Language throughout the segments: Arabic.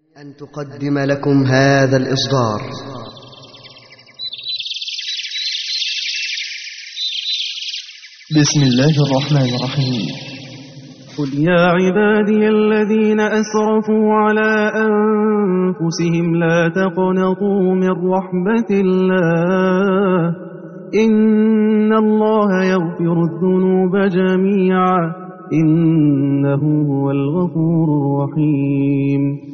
أن تقدم لكم هذا الإصدار بسم الله الرحمن الرحيم. قل يا عبادي الذين أسرفوا على أنفسهم لا تقنطوا من رحمة الله إن الله يغفر الذنوب جميعا إنه هو الغفور الرحيم.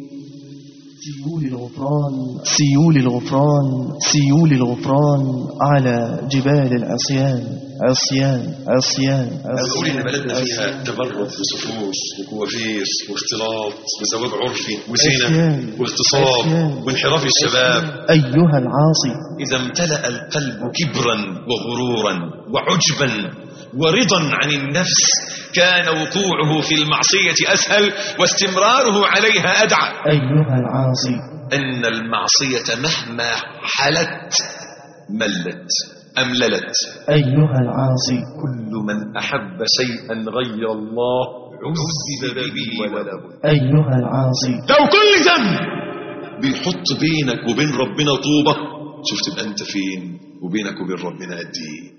سيول الغفران على جبال العصيان عصيان. أقول إن بلدنا فيها تبرد وصفوف وكوافير واختلاط وزواج عرفي وزنا واغتصاب وانحراف الشباب. أيها العاصي، إذا امتلأ القلب كبرا وغرورا وعجبا ورضا عن النفس كان وقوعه في المعصية أسهل واستمراره عليها أدعى. أيها العاصي، أن المعصية مهما حلت ملت أمللت. أيها العاصي، كل من أحب شيئا غير الله عذب به ولا بد. أيها العاصي، لو كل ذنب بيحط بينك وبين ربنا طوبة، شفت بقى أنت فين وبينك وبين ربنا قد إيه.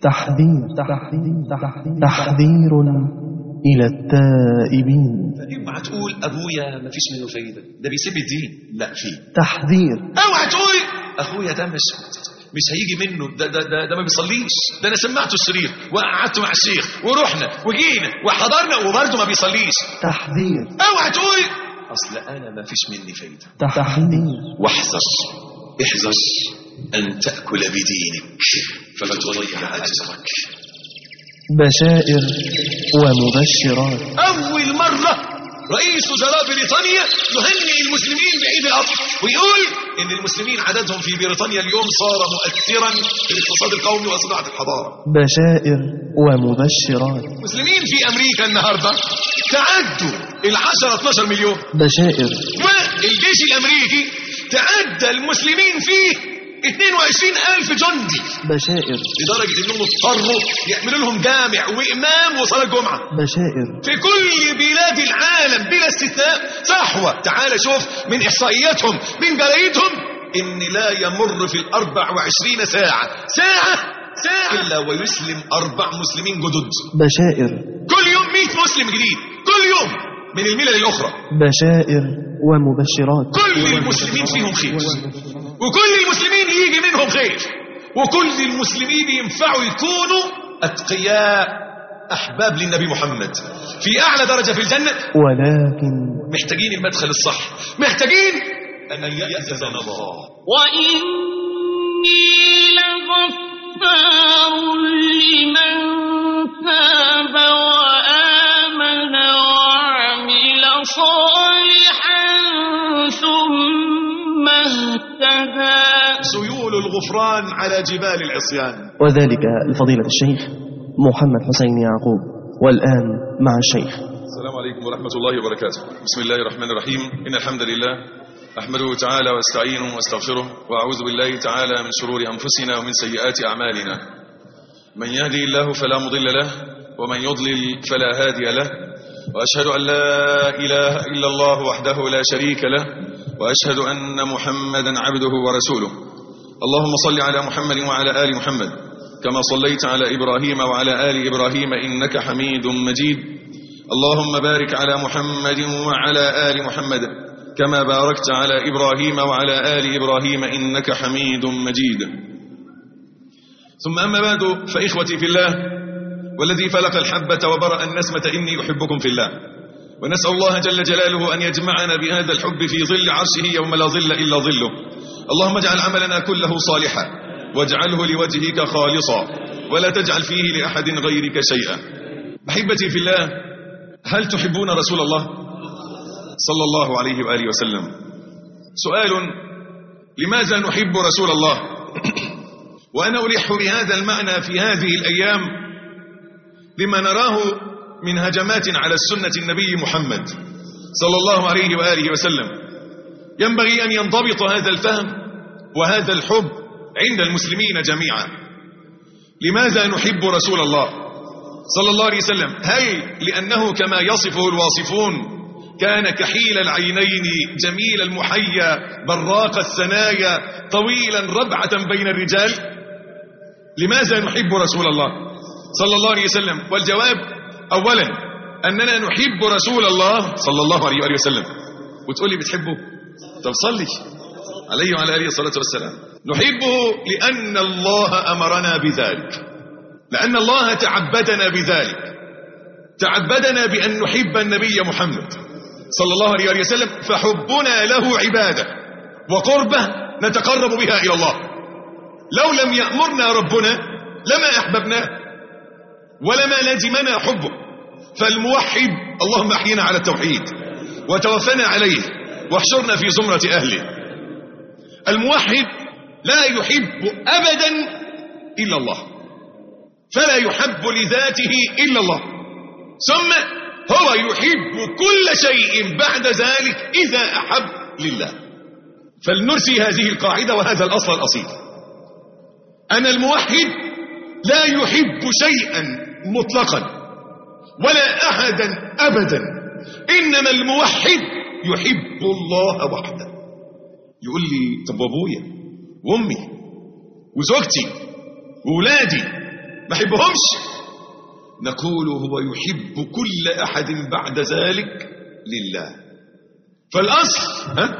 تحذير إلى التائبين. اوعى تقول أبويا ما فيش منه فايدة، ده بيسيب الدين. لا، فيه تحذير. اوعى تقول أخويا ده مش هيجي منه، ده ما بيصليش، ده أنا سمعته الشريط وقعدت مع الشيخ ورحنا وجينا وحضرنا وبرضه ما بيصليش. تحذير. اوعى تقول أصل أنا ما فيش مني فايدة. تحذير. واحذر أن تأكل بدينك فتضيع أجرك. بشائر ومبشرات. أول مرة رئيس وزراء بريطانيا يهنئ المسلمين بعيد الأضحى ويقول إن المسلمين عددهم في بريطانيا اليوم صار مؤثرا في الاقتصاد القومي وصناعة الحضارة. بشائر ومبشرات. المسلمين في أمريكا النهاردة تعدوا 10-12 مليون. بشائر. والجيش الأمريكي تعدى المسلمين فيه 22,000 جندي. بشائر. لدرجة انهم اضطروا يعملوا لهم جامع وامام وصلاة جمعة. بشائر. في كل بلاد العالم بلا استثناء صحوة. تعال شوف من احصائياتهم من جرايدهم ان لا يمر في 24 ساعة الا ويسلم 4 مسلمين جدد. بشائر. كل يوم 100 مسلم جديد كل يوم من الملل الاخرى. بشائر ومبشرات. كل المسلمين فيهم خير وكل المسلمين يجي منهم خير وكل المسلمين ينفعوا يكونوا أتقياء أحباب للنبي محمد في أعلى درجة في الجنة. ولكن محتاجين المدخل الصح، محتاجين أن يأذن الله. وإني لغفار لمن تاب وآمن وعمل صالحا ثم اهتدى. سيول الغفران على جبال العصيان. وذلك لفضيلة الشيخ محمد حسين يعقوب. والآن مع الشيخ. السلام عليكم ورحمة الله وبركاته. بسم الله الرحمن الرحيم. إن الحمد لله أحمده تعالى واستعينه واستغفره وأعوذ بالله تعالى من شرور أنفسنا ومن سيئات أعمالنا. من يهدي الله فلا مضل له ومن يضلل فلا هادي له، وأشهد أن لا إله إلا الله وحده لا شريك له، وأشهد أن محمدا عبده ورسوله. اللهم صل على محمد وعلى آل محمد كما صليت على إبراهيم وعلى آل إبراهيم إنك حميد مجيد. اللهم بارك على محمد وعلى آل محمد كما باركت على إبراهيم وعلى آل إبراهيم إنك حميد مجيد. ثم أما بعد، فإخوتي في الله والذي فلق الحبة وبرأ النسمة إني أحبكم في الله، ونسأل الله جل جلاله أن يجمعنا بهذا الحب في ظل عرشه يوم لا ظل إلا ظله. اللهم اجعل عملنا كله صالحا واجعله لوجهك خالصا ولا تجعل فيه لأحد غيرك شيئا. أحبتي في الله، هل تحبون رسول الله صلى الله عليه وآله وسلم؟ سؤال: لماذا نحب رسول الله؟ وأنا ألح بهذا المعنى في هذه الأيام لما نراه من هجمات على السنة النبي محمد صلى الله عليه وآله وسلم. ينبغي أن ينضبط هذا الفهم وهذا الحب عند المسلمين جميعا. لماذا نحب رسول الله صلى الله عليه وسلم؟ هل لأنه كما يصفه الواصفون كان كحيل العينين جميل المحيا براق الثنايا طويلا ربعة بين الرجال. لماذا نحب رسول الله صلى الله عليه وسلم؟ والجواب أولا أننا نحب رسول الله صلى الله عليه وسلم. وتقول لي بتحبه؟ طب صلي عليه وعلى آله الصلاة والسلام. نحبه لأن الله أمرنا بذلك، لأن الله تعبدنا بذلك، تعبدنا بأن نحب النبي محمد صلى الله عليه وسلم، فحبنا له عبادة وقربة نتقرب بها إلى الله. لو لم يأمرنا ربنا لما أحببناه ولما لزمنا حبه. فالموحد اللهم أحينا على التوحيد وتوفنا عليه واحشرنا في زمرة أهله. الموحد لا يحب أبدا إلا الله، فلا يحب لذاته إلا الله، ثم هو يحب كل شيء بعد ذلك إذا أحب لله. فلنرسي هذه القاعدة وهذا الأصل الأصيل، أن الموحد لا يحب شيئا مطلقا ولا أحدا أبدا، إنما الموحد يحب الله وحده. يقول لي طب وابويا وامي وزوجتي وولادي ما احبهمش؟ نقول هو يحب كل أحد بعد ذلك لله. فالأصل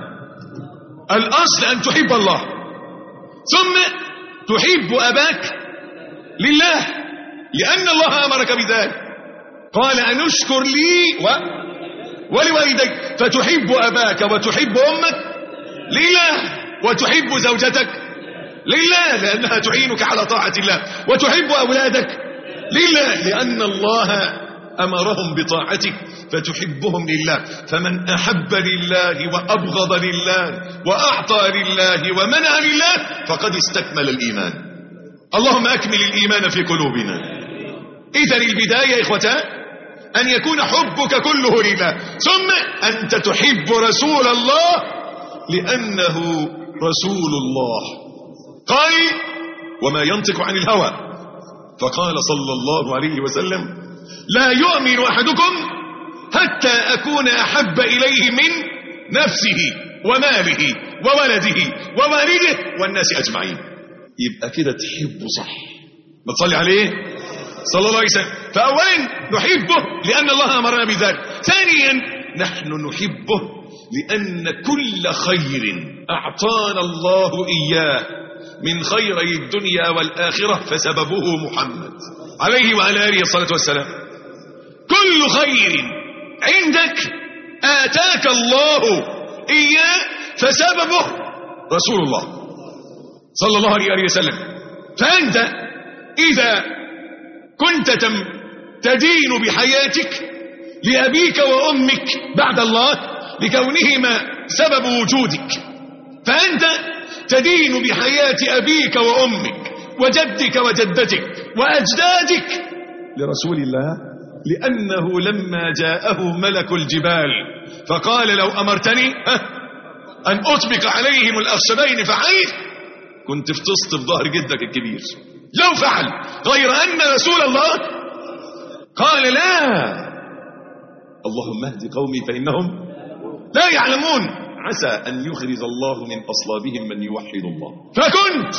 الأصل أن تحب الله، ثم تحب أباك لله لأن الله أمرك بذلك. قال أن اشكر لي ولوالديك، فتحب أباك وتحب أمك لله، وتحب زوجتك لله لأنها تعينك على طاعة الله، وتحب أولادك لله لأن الله أمرهم بطاعتك فتحبهم لله. فمن أحب لله وأبغض لله وأعطى لله ومنع لله فقد استكمل الإيمان. اللهم أكمل الإيمان في قلوبنا. إذن البداية يا إخوتان أن يكون حبك كله لله، ثم أنت تحب رسول الله لأنه رسول الله. قال وما ينطق عن الهوى، فقال صلى الله عليه وسلم لا يؤمن أحدكم حتى أكون أحب إليه من نفسه وماله وولده ووالده والناس أجمعين. يبقى كده تحبه صح، ما تصلي عليه صلى الله عليه وسلم. فأولا نحبه لأن الله أمرنا بذلك، ثانيا نحن نحبه لأن كل خير أعطانا الله إياه من خيري الدنيا والآخرة فسببه محمد عليه وعلى آله الصلاة والسلام. كل خير عندك آتاك الله إياه فسببه رسول الله صلى الله عليه وسلم. فأنت إذا كنت تدين بحياتك لأبيك وأمك بعد الله لكونهما سبب وجودك، فأنت تدين بحياة أبيك وأمك وجدك وجدتك وأجدادك لرسول الله، لأنه لما جاءه ملك الجبال فقال لو أمرتني أن أطبق عليهم الأخشبين فعلت، كنت في ظهر جدك الكبير لو فعل، غير أن رسول الله قال لا، اللهم اهد قومي فإنهم لا يعلمون، عسى أن يخرج الله من أصلابهم من يوحد الله. فكنت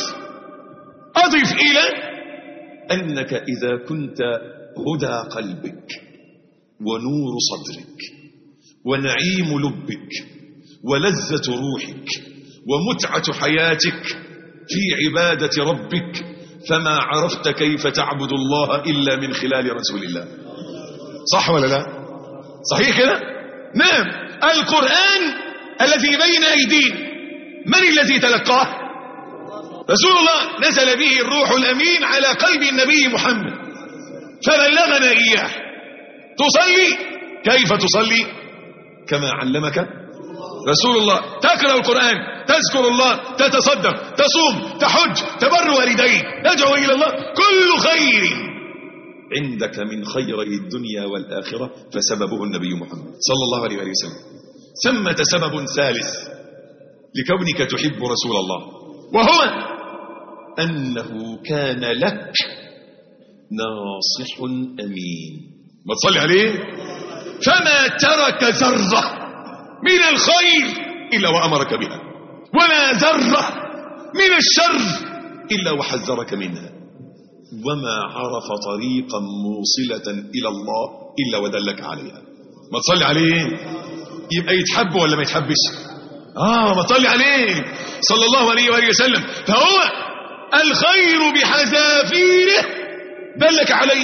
أضف إلى أنك إذا كنت هدى قلبك ونور صدرك ونعيم لبك ولذة روحك ومتعة حياتك في عبادة ربك، فما عرفت كيف تعبد الله إلا من خلال رسول الله. صح ولا لا؟ صحيح كده؟ نعم. القرآن الذي بين أيدينا من الذي تلقاه؟ رسول الله، نزل به الروح الأمين على قلب النبي محمد فبلغنا إياه. تصلي كيف تصلي؟ كما علمك رسول الله. تقرأ القرآن، تذكر الله، تتصدق، تصوم، تحج، تبر والديك، تدعو إلى الله. كل خير عندك من خيري الدنيا والآخرة فسببه النبي محمد صلى الله عليه وسلم. ثمة سبب ثالث لكونك تحب رسول الله، وهو أنه كان لك ناصح أمين. ما تصلي عليه؟ فما ترك ذرة من الخير إلا وأمرك بها، ولا ذرة من الشر إلا وحذرك منها، وما عرف طريقا موصلة إلى الله إلا ودلك عليها. ما تصلي عليه يبقى يتحب ولا ما يتحبش؟ ما تصلي عليه صلى الله عليه وآله وسلم. فهو الخير بحذافيره دلك عليه،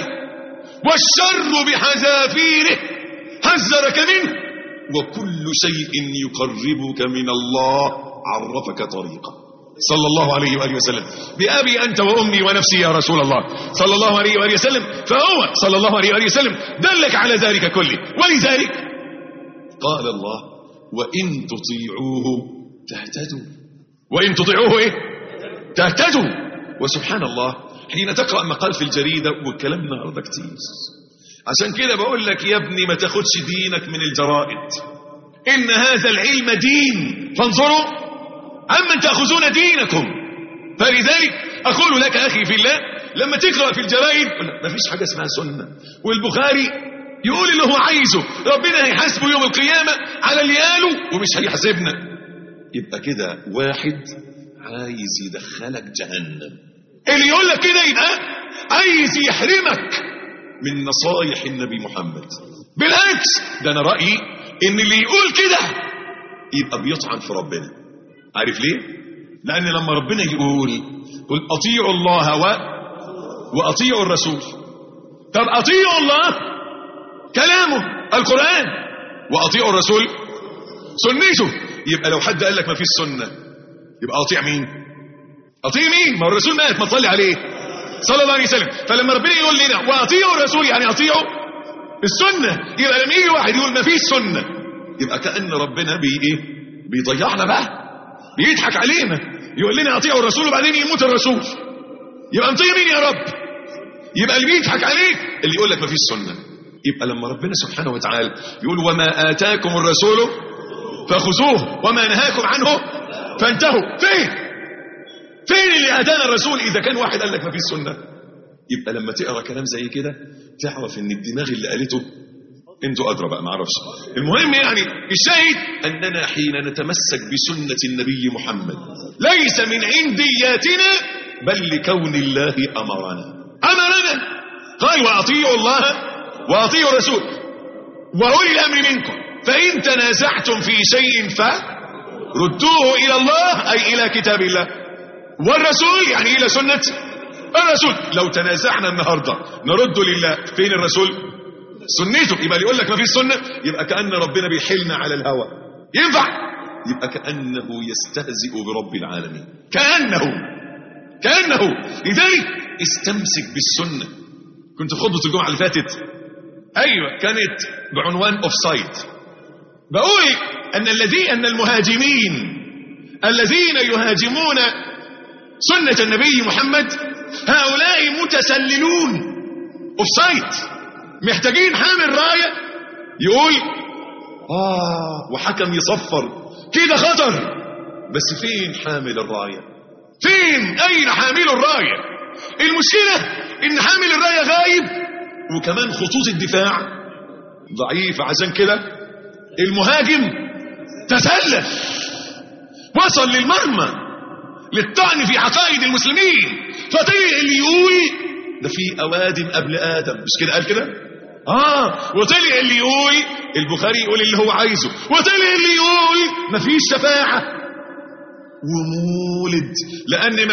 والشر بحذافيره حذرك منه، وكل شيء يقربك من الله عرفك طريقه صلى الله عليه وآله وسلم. بأبي أنت وأمي ونفسي يا رسول الله صلى الله عليه وآله وسلم. فهو صلى الله عليه وآله وسلم دلك على ذلك كله. ولذلك قال الله: وإن تطيعوه تهتدوا. وإن تطيعوه إيه؟ تهتدوا. وسبحان الله، حين تقرأ مقال في الجريدة، والكلام النهارده كتير، عشان كده بقول لك يا ابني ما تاخدش دينك من الجرائد، إن هذا العلم دين، فانظروا عمن تأخذون دينكم. فلذلك أقول لك أخي في الله، لما تقرأ في الجرائد ما فيش حاجة اسمها سنة، والبخاري يقول اللي هو عايزه، ربنا هيحاسبه يوم القيامة على اللي قاله ومش هيحاسبنا، يبقى كده واحد عايز يدخلك جهنم. اللي يقول لك كده يبقى عايز يحرمك من نصايح النبي محمد. بالعكس، ده أنا رأيي إن اللي يقول كده يبقى بيطعن في ربنا. عارف ليه؟ لأن لما ربنا يقول قل أطيعوا الله وأطيعوا الرسول، طب أطيعوا الله كلامه القرآن، وأطيعوا الرسول سنته. يبقى لو حد قال لك ما فيش سنة، يبقى أطيع مين؟ أطيع مين؟ ما الرسول مات، ما تصلي عليه صلى الله عليه وسلم. فلما ربنا يقول لنا وأطيعوا الرسول يعني أطيعوا السنة، يبقى لما يجي واحد يقول ما فيش سنة، يبقى كأن ربنا بيضيعنا بقى، بيضحك علينا، يقول لنا أطيعوا الرسول وبعدين يموت الرسول، يبقى نطيع مين يا رب؟ يبقى اللي بيضحك عليك اللي يقول لك ما فيش سنة. يبقى لما ربنا سبحانه وتعالى يقول وما آتاكم الرسول فخذوه وما نهاكم عنه فانتهوا، فين اللي آتانا الرسول إذا كان واحد قال لك ما فيش سنة؟ يبقى لما تقرأ كلام زي كده تعرف ان الدماغ اللي قالته انتوا أدرى بقى، معرفش. المهم يعني الشاهد أننا حين نتمسك بسنة النبي محمد ليس من عندياتنا، بل لكون الله أمرنا. قال وأطيعوا الله وأطيعوا الرسول وأولي الأمر منكم، فإن تنازعتم في شيء فردوه إلى الله، أي إلى كتاب الله والرسول، يعني إلى سنة الرسول. لو تنازعنا النهاردة نرد لله، فين الرسول؟ سنته. يبقى اللي يقول لك ما فيش سنة يبقى كأن ربنا بيحلنا على الهوى، ينفع؟ يبقى كأنه يستهزئ برب العالمين، كأنه. لذلك استمسك بالسنة. كنت في خطبة الجمعة اللي فاتت، أيوة، كانت بعنوان أوفسايد، بقول أن المهاجمين الذين يهاجمون سنة النبي محمد هؤلاء متسللون أوفسايد، محتاجين حامل راية يقول وحكم يصفر كده خطر، بس فين حامل الراية؟ أين حامل الراية؟ المشكلة ان حامل الراية غايب، وكمان خطوط الدفاع ضعيفة. عشان كده المهاجم تسلل، وصل للمرمى للطعن في عقائد المسلمين، فطلع اللي يقول ده في أوادم قبل آدم، مش كده قال كده؟ وطلع اللي يقول البخاري يقول اللي هو عايزه، وطلع اللي يقول مفيش شفاعة ومولد، لأن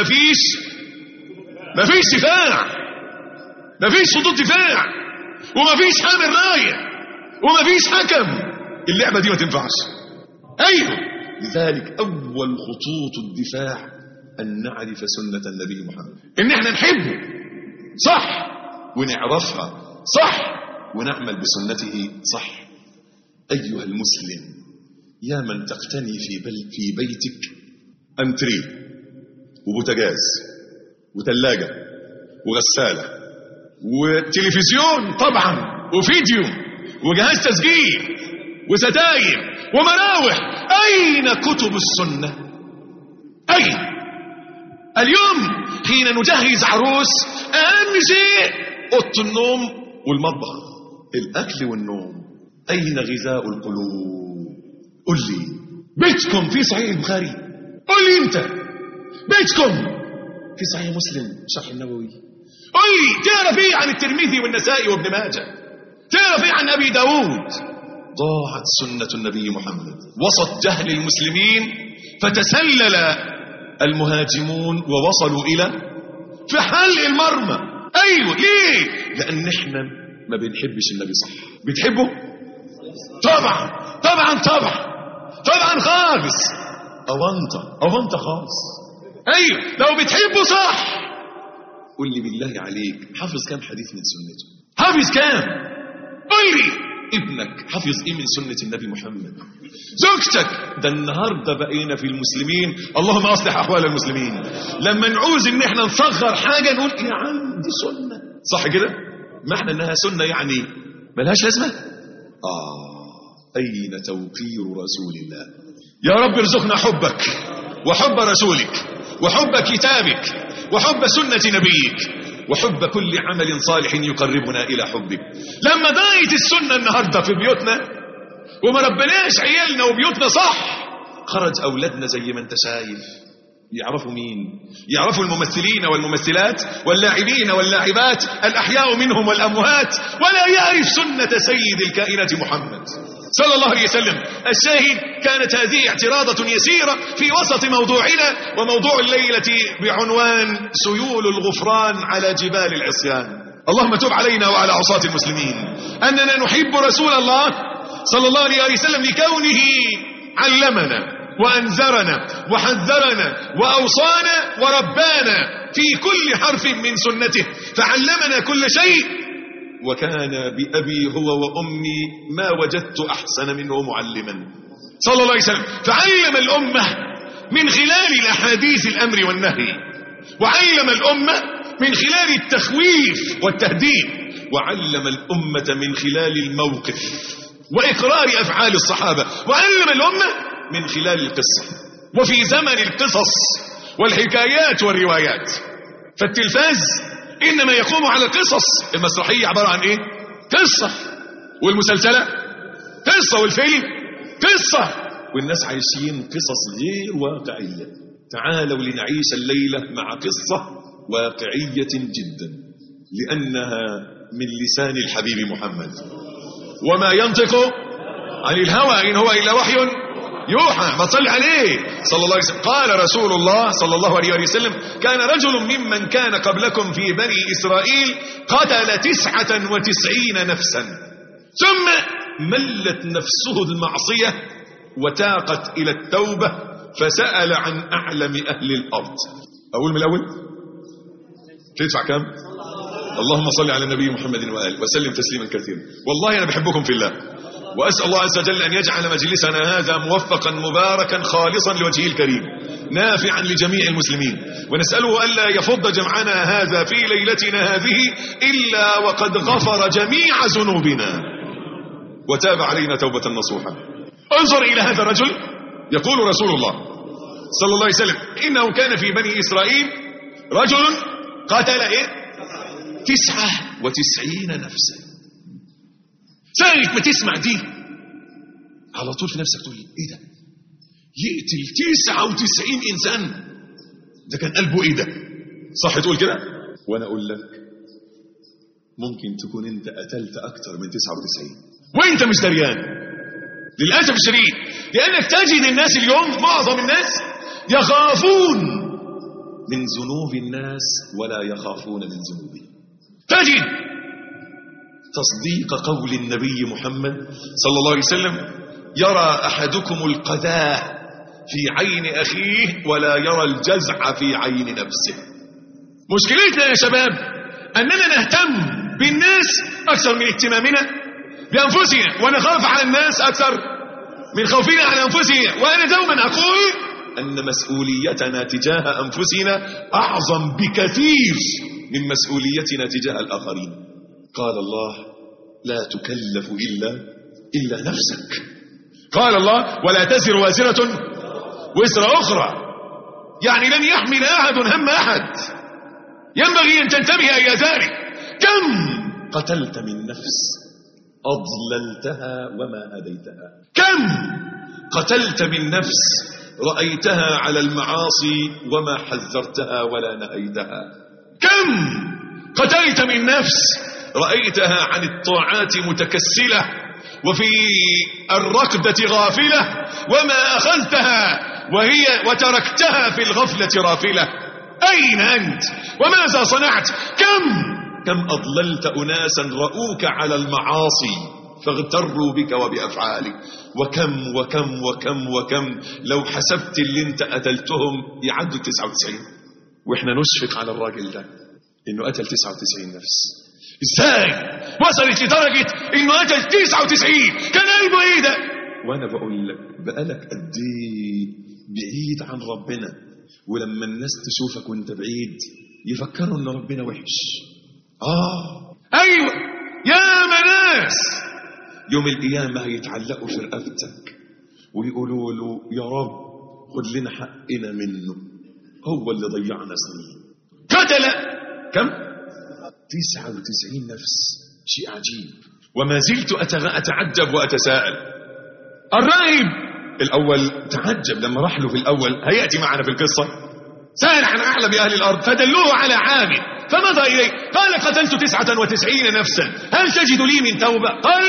مفيش دفاع، مفيش خطوط دفاع، ومفيش حامل راية، ومفيش حكم. اللعبة دي ما تنفعش. أيوه، لذلك أول خطوط الدفاع أن نعرف سنة النبي محمد، إن احنا نحبه صح ونعرفها صح ونعمل بسنته صح. أيها المسلم، يا من تقتني في بيتك أنتريه وبوتاجاز وثلاجة وغسالة وتلفزيون طبعا وفيديو وجهاز تسجيل وستاير ومراوح، أين كتب السنة؟ أين؟ اليوم حين نجهز عروس أهم شيء أوضة النوم والمطبخ، الأكل والنوم. أين غذاء القلوب؟ قل لي بيتكم في صحيح البخاري؟ قل لي انت بيتكم في صحيح مسلم شرح النووي؟ قل لي تعرف ايه عن الترمذي والنسائي وابن ماجه؟ تعرف ايه عن ابي داود؟ ضاعت سنة النبي محمد وسط جهل المسلمين، فتسلل المهاجمون ووصلوا الى في حلق المرمى. ايوه ليه؟ لان احنا ما بنحبش النبي صح. بتحبه؟ طبعا طبعا طبعا طبعا خالص. أونطة خالص. ايوه لو بتحبه صح قل لي بالله عليك حافظ كام حديث من سنته؟ حافظ كام؟ قل لي ابنك حافظ ايه من سنة النبي محمد؟ زوجتك؟ ده النهاردة بقينا في المسلمين، اللهم اصلح احوال المسلمين، لما نعوز ان احنا نصغر حاجة نقول يا عم دي سنة، صح كده؟ معنى انها سنة يعني ملهاش لازمة؟ اين توقير رسول الله؟ يا رب ارزقنا حبك وحب رسولك وحب كتابك وحب سنة نبيك وحب كل عمل صالح يقربنا إلى حبك. لما ضاعت السنة النهاردة في بيوتنا وما ربناش عيالنا وبيوتنا صح، خرج أولادنا زي ما انت شايف. يعرفوا مين؟ يعرفوا الممثلين والممثلات واللاعبين واللاعبات الأحياء منهم والأموات، ولا يعرف سنة سيد الكائنات محمد صلى الله عليه وسلم. الشاهد كانت هذه اعتراضة يسيرة في وسط موضوعنا، وموضوع الليلة بعنوان سيول الغفران على جبال العصيان. اللهم تب علينا وعلى عصاة المسلمين. أننا نحب رسول الله صلى الله عليه وسلم لكونه علمنا وأنذرنا وحذرنا وأوصانا وربانا في كل حرف من سنته، فعلمنا كل شيء، وكان بأبي هو وأمي ما وجدت أحسن منه معلما صلى الله عليه وسلم. فعلم الأمة من خلال الأحاديث الأمر والنهي، وعلم الأمة من خلال التخويف والتهديد، وعلم الأمة من خلال الموقف وإقرار أفعال الصحابة، وعلم الأمة من خلال القصة. وفي زمن القصص والحكايات والروايات، فالتلفاز إنما يقوم على القصص. المسرحية عبارة عن إيه؟ قصة. والمسلسلة قصة، والفيلم قصة، والناس عايشين قصص غير واقعية. تعالوا لنعيش الليلة مع قصة واقعية جدا، لأنها من لسان الحبيب محمد، وما ينطق عن الهوى إن هو إلا وحي يوحى. ما تصلي عليه صلى الله عليه وسلم. قال رسول الله صلى الله عليه وسلم: كان رجل ممن كان قبلكم في بني إسرائيل قتل 99 نفسا، ثم ملت نفسه المعصية وتاقت إلى التوبة، فسأل عن أعلم أهل الأرض. أقول من الأول تدفع كم؟ اللهم صل على النبي محمد وآله وسلم تسليما كثيرا. والله أنا بحبكم في الله، وأسأل الله عز وجل أن يجعل مجلسنا هذا موفقا مباركا خالصا لوجهه الكريم نافعا لجميع المسلمين، ونسأله ألا يفض جمعنا هذا في ليلتنا هذه إلا وقد غفر جميع ذنوبنا وتاب علينا توبة نصوحا. انظر إلى هذا الرجل. يقول رسول الله صلى الله عليه وسلم: إنه كان في بني إسرائيل رجل قتل 99 نفسا. ساعة ما تسمع دي على طول في نفسك تقول ايه ده؟ يقتل 99 انسان؟ ده كان قلبه ايه ده؟ صح تقول كده؟ وانا اقول لك ممكن تكون انت قتلت اكتر من 99 وانت مش دريان، للاسف الشديد. لانك تجد الناس اليوم، معظم الناس يخافون من ذنوب الناس ولا يخافون من ذنوبهم. تجد تصديق قول النبي محمد صلى الله عليه وسلم: يرى أحدكم القذاء في عين أخيه ولا يرى الجزع في عين نفسه. مشكلتنا يا شباب أننا نهتم بالناس أكثر من اهتمامنا بأنفسنا، ونخاف على الناس أكثر من خوفنا على أنفسنا. وأنا دوما أقول أن مسؤوليتنا تجاه أنفسنا أعظم بكثير من مسؤوليتنا تجاه الآخرين. قال الله: لا تكلف إلا نفسك. قال الله: ولا تزر وازرة وزر أخرى. يعني لن يحمل أحد هم أحد. ينبغي أن تنتبه إلى ذلك. كم قتلت من نفس أضللتها وما هديتها؟ كم قتلت من نفس رأيتها على المعاصي وما حذرتها ولا نهيتها. كم قتلت من نفس رأيتها عن الطاعات متكسلة وفي الركضة غافلة وما أخذتها وتركتها في الغفلة رافلة. أين أنت وماذا صنعت؟ كم أضللت أناسا رأوك على المعاصي فاغتروا بك وبأفعالك. وكم وكم وكم وكم لو حسبت اللي انت قتلتهم يعدوا 99. واحنا نشفق على الراجل ده انه قتل 99 نفس. ازاي وصلت لدرجة انه قتل 99؟ كان قلبه ايه ده؟ وانا بقول لك بقالك قد ايه بعيد عن ربنا، ولما الناس تشوفك وانت بعيد يفكروا ان ربنا وحش. ايوه يا مناس يوم القيامة هيتعلقوا في رقبتك ويقولوا له يا رب خد لنا حقنا منه، هو اللي ضيعنا سنين. قتل كم؟ 99 نفس. شيء عجيب. وما زلت أتعجب وأتساءل. الراهب الأول تعجب لما راح له في الأول، هيأتي معنا في القصة. سأل عن أعلم أهل الأرض فدلوه على عامل فمضى إليه قال قتلت 99 نفسا هل تجد لي من توبة؟ قال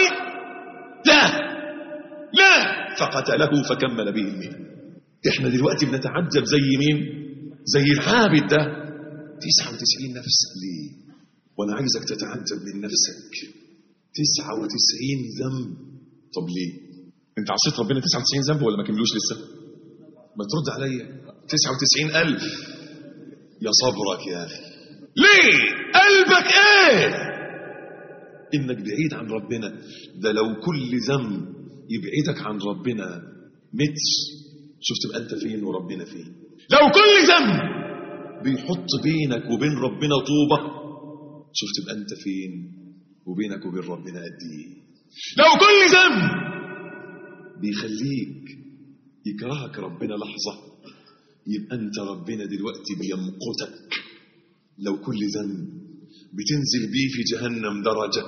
لا فقتله فكمل به المئة. احنا دلوقتي بنتعجب زي مين؟ زي العابد ده. 99 نفس ليه؟ وانا عايزك تتعجب من نفسك. 99 ذنب. طب ليه؟ انت عصيت ربنا 99 ذنب ولا ما كملوش لسه؟ ما ترد عليا. 99,000 يا صبرك يا اخي. ليه؟ قلبك ايه؟ انك بعيد عن ربنا. ده لو كل ذنب يبعدك عن ربنا متر، شوف تبقى انت فين وربنا فين. لو كل ذنب بيحط بينك وبين ربنا طوبة، شوف تبقى انت فين وبينك وبين ربنا قد ايه. لو كل ذنب بيخليك يكرهك ربنا لحظة، يبقى انت ربنا دلوقتي بيمقتك. لو كل ذنب بتنزل بيه في جهنم دركة،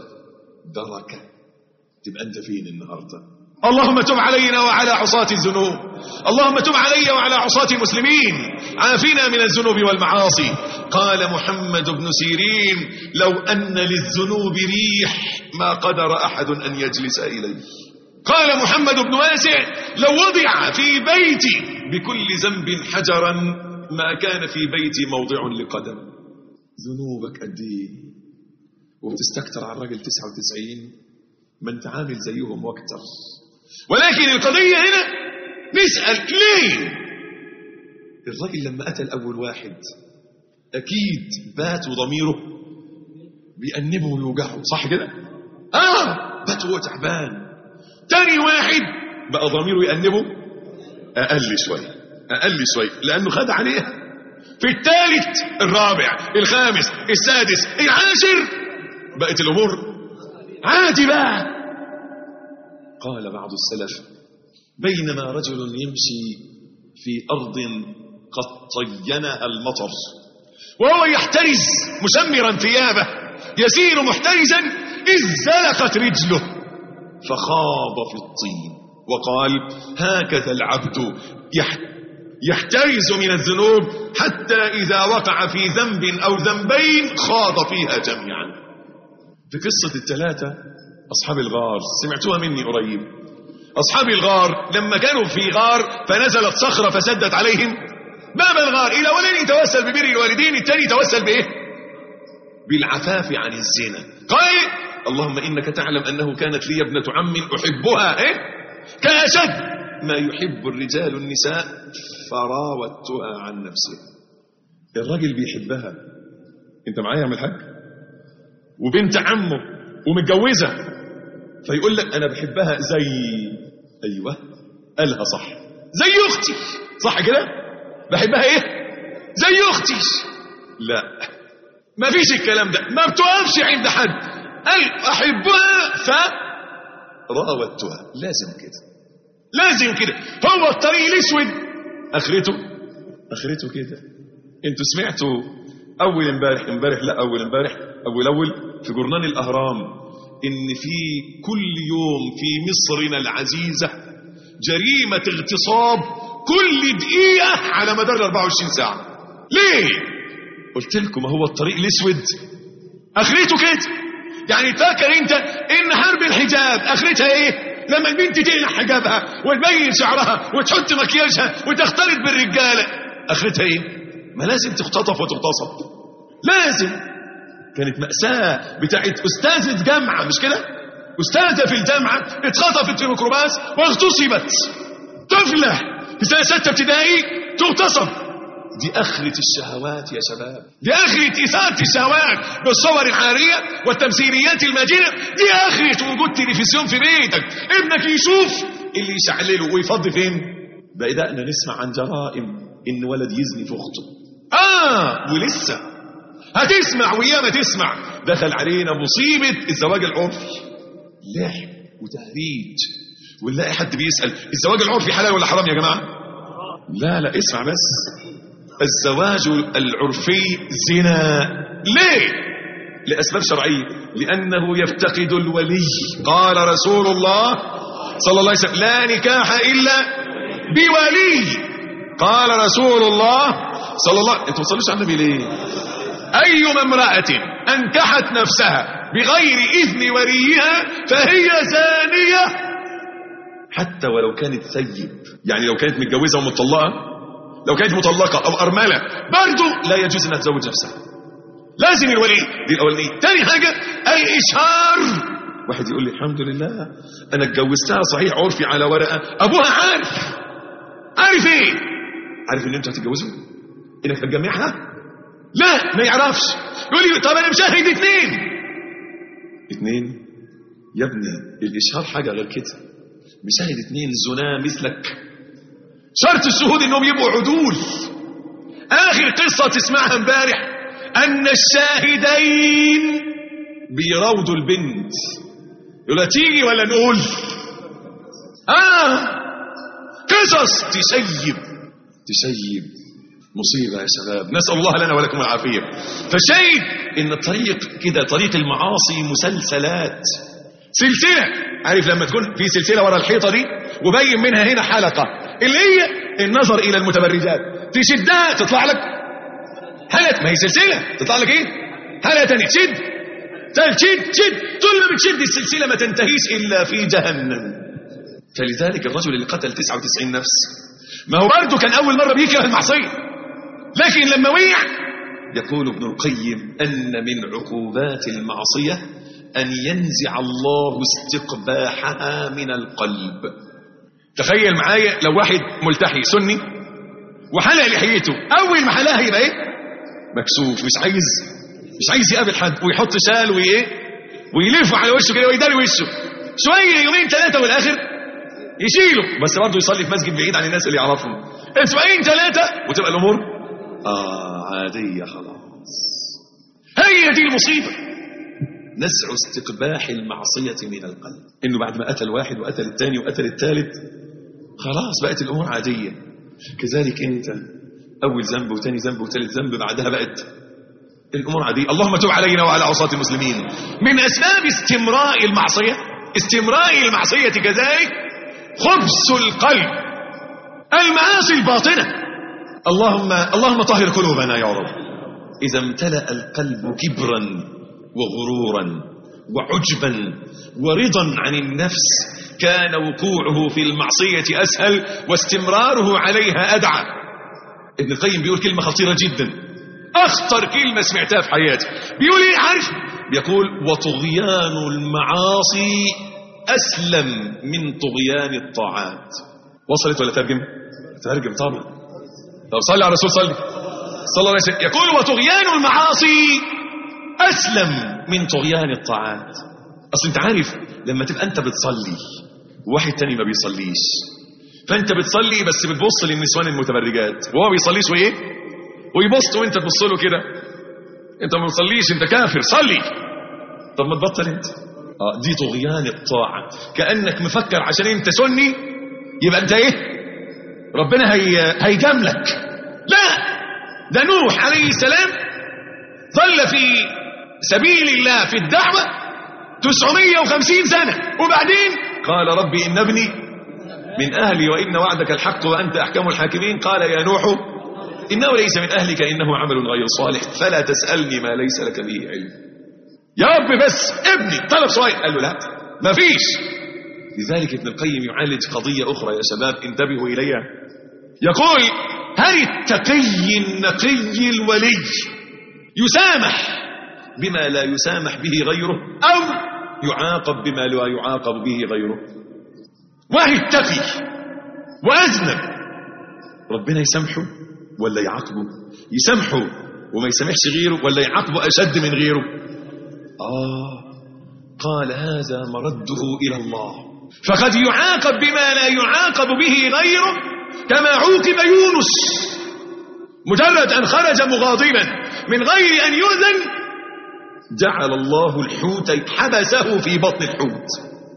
تبقى انت فين النهاردة؟ اللهم تب علينا وعلى عصاة الذنوب. اللهم تب علي وعلى عصاة المسلمين، عافنا من الذنوب والمعاصي. قال محمد بن سيرين لو أن للذنوب ريح ما قدر أحد أن يجلس إليه. قال محمد بن واسع لو وضع في بيتي بكل ذنب حجرا ما كان في بيتي موضع لقدم. ذنوبك قد ايه وبتستكتر على الراجل 99؟ ما انت عامل زيهم واكتر. ولكن القضية هنا نسأل ليه الراجل لما قتل أول واحد أكيد بات وضميره بيأنبه ويوجعه، صح كده؟ بات وهو تعبان. تاني واحد بقى ضميره يأنبه أقل شوي لأنه خد عليه. في الثالث الرابع الخامس السادس العاشر بقت الأمور عادي بقى. قال بعض السلف بينما رجل يمشي في أرض قد طينها المطر وهو يحترز مسمرا ثيابه يسير محترزا إذ زلقت رجله فخاض في الطين وقال هكذا العبد يحترز من الذنوب حتى إذا وقع في ذنب أو ذنبين خاض فيها جميعا. في قصة الثلاثة أصحاب الغار سمعتوها مني قريب. أصحاب الغار لما كانوا في غار فنزلت صخرة فسدت عليهم باب الغار. إلى ولن يتوسل ببر الوالدين، الثاني يتوسل بإيه؟ بالعفاف عن الزنا. قال اللهم إنك تعلم أنه كانت لي ابنة عم أحبها كأشد ما يحب الرجال النساء فراودتها عن نفسه. الراجل بيحبها، انت معايا يا عم الحاج؟ وبنت عمه ومتجوزة، فيقول لك انا بحبها زي ايوه قالها صح زي اختي، صح كده؟ بحبها ايه؟ زي اختي. لا ما فيش الكلام ده، ما بتقفش عند حد. قال احبها فراودتها. لازم كده. هو الطريق الاسود اخرته كده. انتوا سمعتوا اول امبارح في جورنال الاهرام ان في كل يوم في مصرنا العزيزة جريمة اغتصاب كل دقيقة على مدار 24 ساعة. ليه؟ قلت لكم هو الطريق الاسود اخرته كده. يعني فاكر انت ان حرب الحجاب اخرتها ايه؟ لما البنت تقلع حجابها وتبين شعرها وتحط مكياجها وتختلط بالرجاله، اخرتها ايه؟ ما لازم تختطف وتغتصب، لازم. كانت مأساة بتاعت أستاذة جامعة، مش كده؟ أستاذة في الجامعة اتخطفت في ميكروباص واغتصبت، طفلة في سنة 6 ابتدائي تغتصب. دي آخرة الشهوات يا شباب، دي آخرة إثارة الشهوات بالصور الحارية والتمثيليات الماجنة. دي آخرة وجود تلفزيون في بيتك، ابنك يشوف اللي يشعلله ويفضي فين. بدأنا نسمع عن جرائم إن ولد يزني في أخته. ولسه هتسمع وياما تسمع. دخل علينا مصيبة الزواج العرفي، لعب وتهريج. ونلاقي حد بيسأل الزواج العرفي حلال ولا حرام يا جماعة؟ لا اسمع بس، الزواج العرفي زنا. ليه؟ لأسباب شرعية، لأنه يفتقد الولي. قال رسول الله صلى الله عليه وسلم لا نكاح إلا بولي. قال رسول الله صلى الله عليه وسلم، انتوا ما تصلوش على النبي ليه؟ أيما امرأة أنكحت نفسها بغير إذن وليها فهي زانية، حتى ولو كانت ثيب. يعني لو كانت متجوزة ومطلقة، لو كانت مطلقة أو أرملة برضو لا يجوز أنها تزوج نفسها، لازم الولي. دي الأولانية. تاني حاجة الإشهار. واحد يقول لي الحمد لله أنا اتجوزتها صحيح عرفي على ورقة، أبوها عارف إيه؟ عارف إن أنت هتتجوزه؟ إنك هتجمعها؟ لا، ما يعرفش. يقول لي طب أنا مشاهد 2 يا ابني الإشهار حاجة غير كده. مشاهد 2 زنا مثلك، شرط الشهود إنهم يبقوا عدول. آخر قصة تسمعها امبارح أن الشاهدين بيراودوا البنت، يقول تيجي ولا نقول؟ قصص تشيب مصيبة يا شباب، نسأل الله لنا ولكم العافية. فالشيء إن الطريق كده، طريق المعاصي مسلسلات، سلسلة. عارف لما تكون في سلسلة ورا الحيطة دي وبين منها هنا حلقة اللي هي النظر إلى المتبرجات، تشدها تطلع لك حلقة، ما هي سلسلة، تطلع لك إيه؟ حلقة تانية، تشد طول ما بتشد السلسلة ما تنتهيش إلا في جهنم. فلذلك الرجل اللي قتل 99 نفس ما هو برضه كان أول مرة بيكره المعصية، لكن لما وقع يقول ابن القيم أن من عقوبات المعصية أن ينزع الله استقباحها من القلب. تخيل معايا لو واحد ملتحي سني وحلق لحيته، أول ما حلقها يبقى إيه؟ مكسوف، مش عايز يقابل حد، ويحط شال ويلف على وشه كده ويداري وشه شوية 2 3 والآخر يشيله، بس برضه يصلي في مسجد بعيد عن الناس اللي يعرفهم 2 3 وتبقى الأمور عادية خلاص. هي دي المصيبة، نزع استقباح المعصية من القلب. إنه بعد ما قتل واحد وقتل الثاني وقتل الثالث خلاص بقت الأمور عادية. كذلك أنت أول ذنب وثاني ذنب وثالث ذنب بعدها بقت الأمور عادية. اللهم تب علينا وعلى عصاة المسلمين. من أسباب استمراء المعصية كذلك خبث القلب، المعاصي الباطنة. اللهم طهر قلوبنا يا رب. إذا امتلأ القلب كبرا وغرورا وعجبا ورضا عن النفس كان وقوعه في المعصية أسهل واستمراره عليها أدعى. ابن القيم بيقول كلمة خطيرة جدا، أخطر كلمة سمعتها في حياتي. بيقول إيه عارف؟ بيقول وطغيان المعاصي أسلم من طغيان الطاعات. وصلت ولا ترجم؟ ترجم طبعا. طب صلي على الرسول، صلى الله عليه وسلم. يقول وطغيان المعاصي أسلم من طغيان الطاعات. أصل أنت عارف لما تبقى أنت بتصلي وواحد تاني ما بيصليش، فأنت بتصلي بس بتبص للنسوان المتبرجات وهو بيصليش ويبص وانت تبص له كده، انت ما بتصليش، انت كافر، صلي. طب ما تبطل انت. دي طغيان الطاعة. كأنك مفكر عشان انت سني يبقى انت ايه؟ ربنا هيجاملك. لا، ده نوح عليه السلام ظل في سبيل الله في الدعوة 950 سنة، وبعدين قال ربي إن ابني من أهلي وإن وعدك الحق وأنت أحكم الحاكمين. قال يا نوح إنه ليس من أهلك إنه عمل غير صالح فلا تسألني ما ليس لك به علم. يا رب بس ابني طلب صغير. قال له لا ما فيش. لذلك ابن القيم يعالج قضية أخرى يا شباب انتبهوا إليها. يقول هل التقي النقي الولي يسامح بما لا يسامح به غيره أو يعاقب بما لا يعاقب به غيره؟ واحد تقي وأذنب ربنا يسامحه ولا يعاقبه؟ يسامحه وما يسامحش غيره ولا يعاقبه أشد من غيره؟ قال هذا مرده إلى الله، فقد يعاقب بما لا يعاقب به غيره كما عوقب يونس مجرد أن خرج مغاضبا من غير أن يؤذن جعل الله الحوت حبسه في بطن الحوت.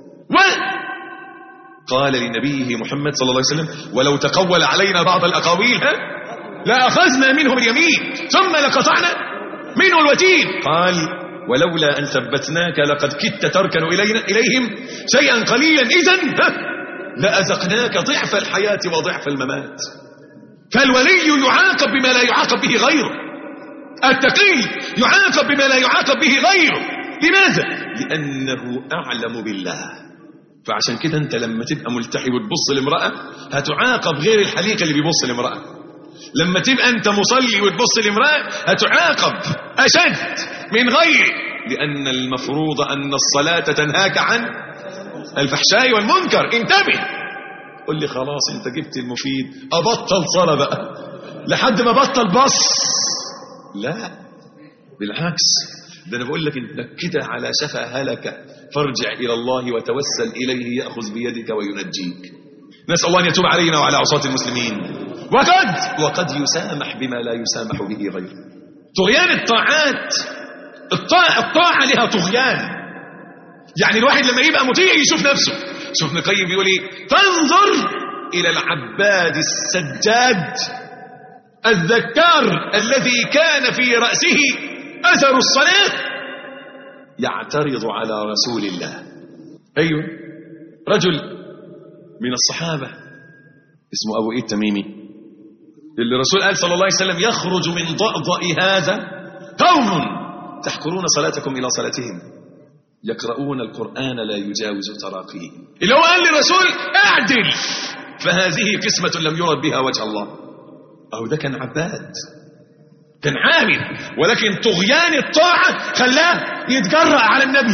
وقال لنبيه محمد صلى الله عليه وسلم ولو تقول علينا بعض الأقاويل لأخذنا منه باليمين ثم لقطعنا منه الوتين. قال ولولا أن ثبتناك لقد كدت تركن إليهم شيئا قليلا إذن لأذقناك ضعف الحياة وضعف الممات. فالولي يعاقب بما لا يعاقب به غيره، التقي يعاقب بما لا يعاقب به غيره. لماذا؟ لأنه أعلم بالله. فعشان كده أنت لما تبقى ملتحي وتبص لامرأة هتعاقب غير الحليق اللي بيبص لامرأة. لما تبقى أنت مصلي وتبص لامرأة هتعاقب أشد من غيره، لأن المفروض أن الصلاة تنهاك عن الفحشاء والمنكر. انتبه. قل لي خلاص انت جبت المفيد أبطل صلاة بقى لحد ما بطل بص. لا بالعكس، ده أنا بقول لك انت كده على شفا هلكة، فارجع إلى الله وتوسل إليه يأخذ بيدك وينجيك. نسأل الله أن يتوب علينا وعلى عصاة المسلمين. وقد يسامح بما لا يسامح به غيره. طغيان الطاعات، الطاعة لها طغيان. يعني الواحد لما يبقى مطيع يشوف نفسه. شوف ابن القيم بيقول ايه؟ فانظر إلى العباد السجاد الذكار الذي كان في رأسه أثر الصلاة يعترض على رسول الله. أيوه، رجل من الصحابة اسمه أبو إيه التميمي، اللي الرسول قال صلى الله عليه وسلم يخرج من ضأضأ هذا قوم تحقرون صلاتكم إلى صلاتهم يقرؤون القرآن لا يجاوز تراقيهم. اللي هو قال للرسول اعدل، فهذه قسمة لم يرد بها وجه الله. أو ده كان عباد، كان عابد، ولكن طغيان الطاعة خلاه يتجرأ على النبي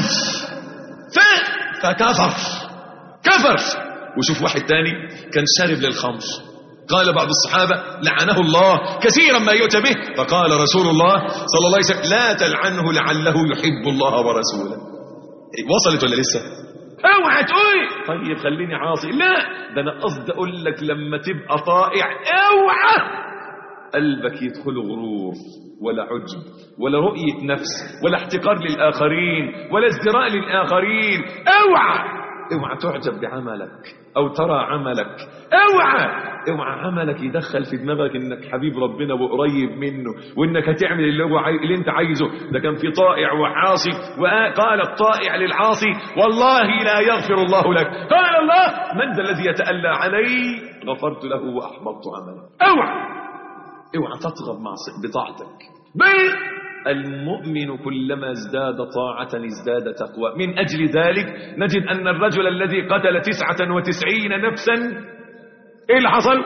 فكفر. وشوف واحد تاني كان شارب للخمر، قال بعض الصحابة لعنه الله كثيرا ما يؤتى به، فقال رسول الله صلى الله عليه وسلم لا تلعنه لعله يحب الله ورسوله. وصلت ولا لسه؟ اوعى تقول طيب خليني عاصي، لا ده انا قصدي اقول لك لما تبقى طائع اوعى قلبك يدخل غرور ولا عجب ولا رؤية نفس ولا احتقار للآخرين ولا ازدراء للآخرين. اوعى تعجب بعملك او ترى عملك. اوعى عملك يدخل في دماغك انك حبيب ربنا وقريب منه وانك هتعمل اللي انت عايزه. ده كان في طائع وعاصي، وقال الطائع للعاصي والله لا يغفر الله لك. قال الله من ذا الذي يتألى علي غفرت له واحبطت عمله. اوعى تطغى بطاعتك. بل المؤمن كلما ازداد طاعة ازداد تقوى. من أجل ذلك نجد أن الرجل الذي قتل 99 نفسا إيه اللي حصل؟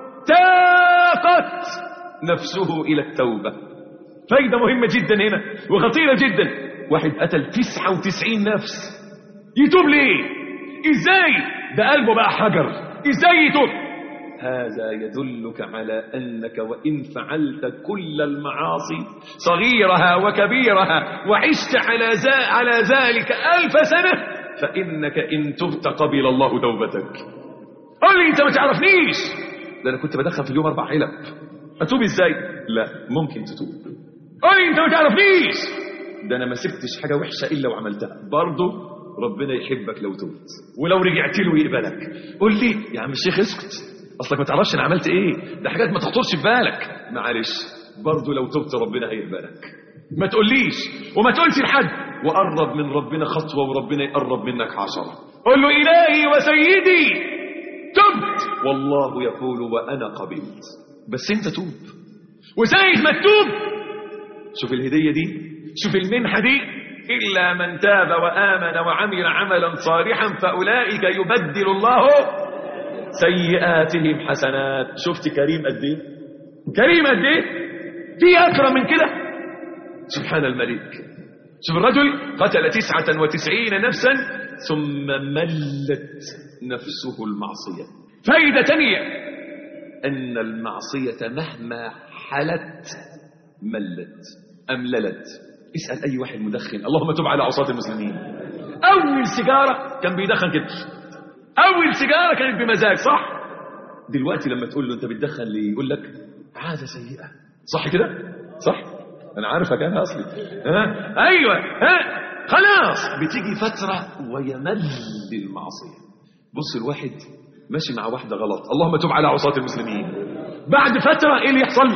تاقت نفسه إلى التوبة. فايدة مهمة جدا هنا وخطيرة جدا. واحد قتل 99 نفس يتوب ليه؟ إزاي؟ ده قلبه بقى حجر، إزاي يتوب؟ هذا يدلك على أنك وإن فعلت كل المعاصي صغيرها وكبيرها وعشت على ذلك 1000 سنة فإنك إن تبت قبل الله توبتك. قال لي أنت ما تعرفنيش، ده أنا كنت بدخن في اليوم 4 علب، أتوب إزاي؟ لا ممكن تتوب. قال لي أنت ما تعرفنيش، ده أنا ما سبتش حاجة وحشة إلا وعملتها، برضه ربنا يحبك لو توبت ولو رجعت له يقبلك. قل لي يا عم الشيخ اسكت، اصلك ما تعرفش انا عملت ايه، ده حاجات ما تخطرش في بالك. معلش برضه لو تبت ربنا هيقبلك. ما تقوليش وما تقولش لحد، وقرب من ربنا خطوه وربنا يقرب منك 10. قول له الهي وسيدي تبت، والله يقول وأنا قبلت. بس انت توب، وزايد ما تتوب. شوف الهدية دي، شوف المنحة دي، إلا من تاب وآمن وعمل عملا صالحا فأولئك يبدل الله سيئاتهم حسنات. شفت كريم قد ايه؟ كريم قد ايه؟ في أكرم من كده؟ سبحان الملك. شوف الرجل قتل 99 نفسا ثم ملت نفسه المعصية. فائدة تانية أن المعصية مهما حلت ملت أمللت. اسأل أي واحد مدخن، اللهم تب على عصاة المسلمين. أول سيجارة كان بيدخن كده، أول سيجارة كانت بمزاج، صح؟ دلوقتي لما تقول له أنت بتدخن ليه يقول لك عادة سيئة، صح كده؟ صح؟ أنا عارفك أنا أصلي. أيوة، خلاص. بتيجي فترة ويمل المعصية. بص الواحد ماشي مع واحدة غلط، اللهم تب على عصاة المسلمين، بعد فترة إيه اللي يحصل؟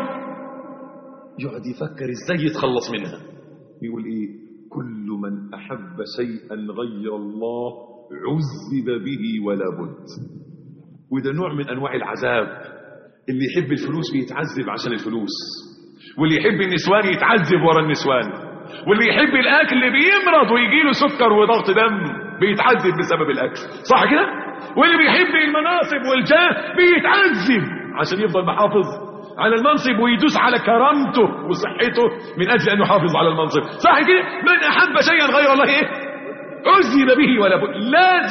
يقعد يفكر إزاي يتخلص منها. يقول إيه؟ كل من أحب شيئا غير الله عذب به ولا بد. وده نوع من أنواع العذاب. اللي يحب الفلوس بيتعذب عشان الفلوس، واللي يحب النسوان يتعذب ورا النسوان، واللي يحب الأكل بيمرض ويجيله سكر وضغط دم بيتعذب بسبب الأكل، صح كده؟ واللي بيحب المناصب والجاه بيتعذب عشان يفضل محافظ على المنصب ويدوس على كرامته وصحته من أجل أن يحافظ على المنصب، صح كده؟ من أحب شيئا غير الله إيه؟ عذب به ولا بد.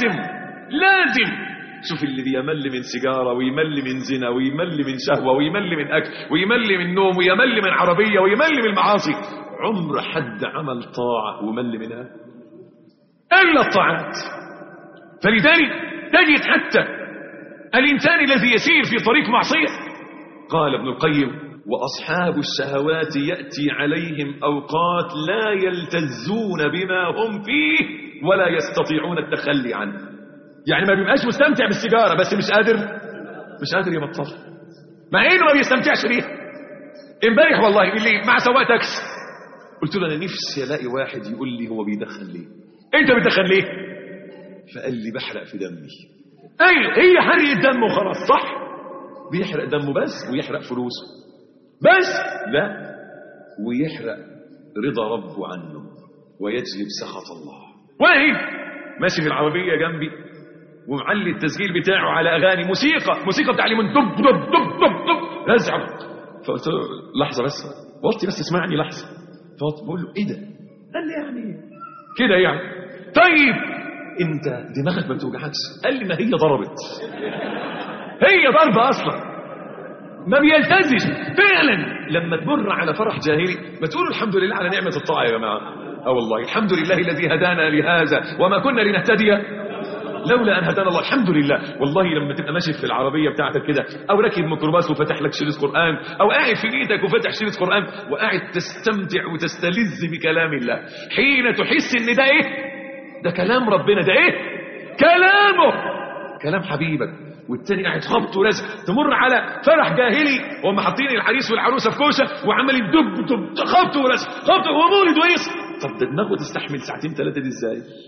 لازم. شوف اللي بيمل من سيجارة ويمل من زنا ويمل من شهوة ويمل من أكل ويمل من نوم ويمل من عربية ويمل من المعاصي، عمر حد عمل طاعة ومل منها إلا الطاعات. فلذلك تجد حتى الإنسان الذي يسير في طريق معصية، قال ابن القيم: وأصحاب الشهوات يأتي عليهم أوقات لا يلتزون بما هم فيه ولا يستطيعون التخلي عنه. يعني ما بيبقاش مستمتع بالسيجارة بس مش قادر يبطل، مع انه ما بيستمتعش بيها. امبارح والله بالليل مع سواق تاكسي قلت له انا نفسي الاقي واحد يقول لي هو بيدخن ليه. انت بتدخن ليه؟ فقال لي بحرق في دمي. ايوه، هي حرق الدم وخلاص، صح؟ بيحرق دمه بس ويحرق فلوسه بس؟ لا، ويحرق رضا ربه عنه ويجلب سخط الله. واحد ماشي في العربية جنبي ومعلي التسجيل بتاعه على أغاني موسيقى بتعليم دب دب دب دب دب رزع. فقلت له لحظة بس، وطي بس اسمعني لحظة. فبقول له ايه ده؟ قال لي يعني كده يعني. طيب انت دماغك ما بتوجعكش؟ قال لي ما هي ضربت، هي ضربة اصلا، ما بيلتزش فعلا. لما تمر على فرح جاهلي ما تقولوا الحمد لله على نعمة الطاعة يا جماعة. والله الحمد لله الذي هدانا لهذا وما كنا لنهتدي لولا أن هدانا الله. الحمد لله. والله لما تبقى ماشي في العربية بتاعتك كده أو راكب ميكروباص وفتح لك شريط قرآن أو قاعد في بيتك وفتح شريط قرآن وقاعد تستمتع وتستلذ بكلام الله، حين تحس إن ده إيه؟ ده كلام ربنا، ده إيه؟ كلامه، كلام حبيبك. والتاني قاعد خبط ورزق. تمر على فرح جاهلي وهم حاطين العريس والعروسة في كوشة وعمال يدب دب خبط ورزق خبط ومولد ويص. طب ده دماغه تستحمل ساعتين ثلاثة دي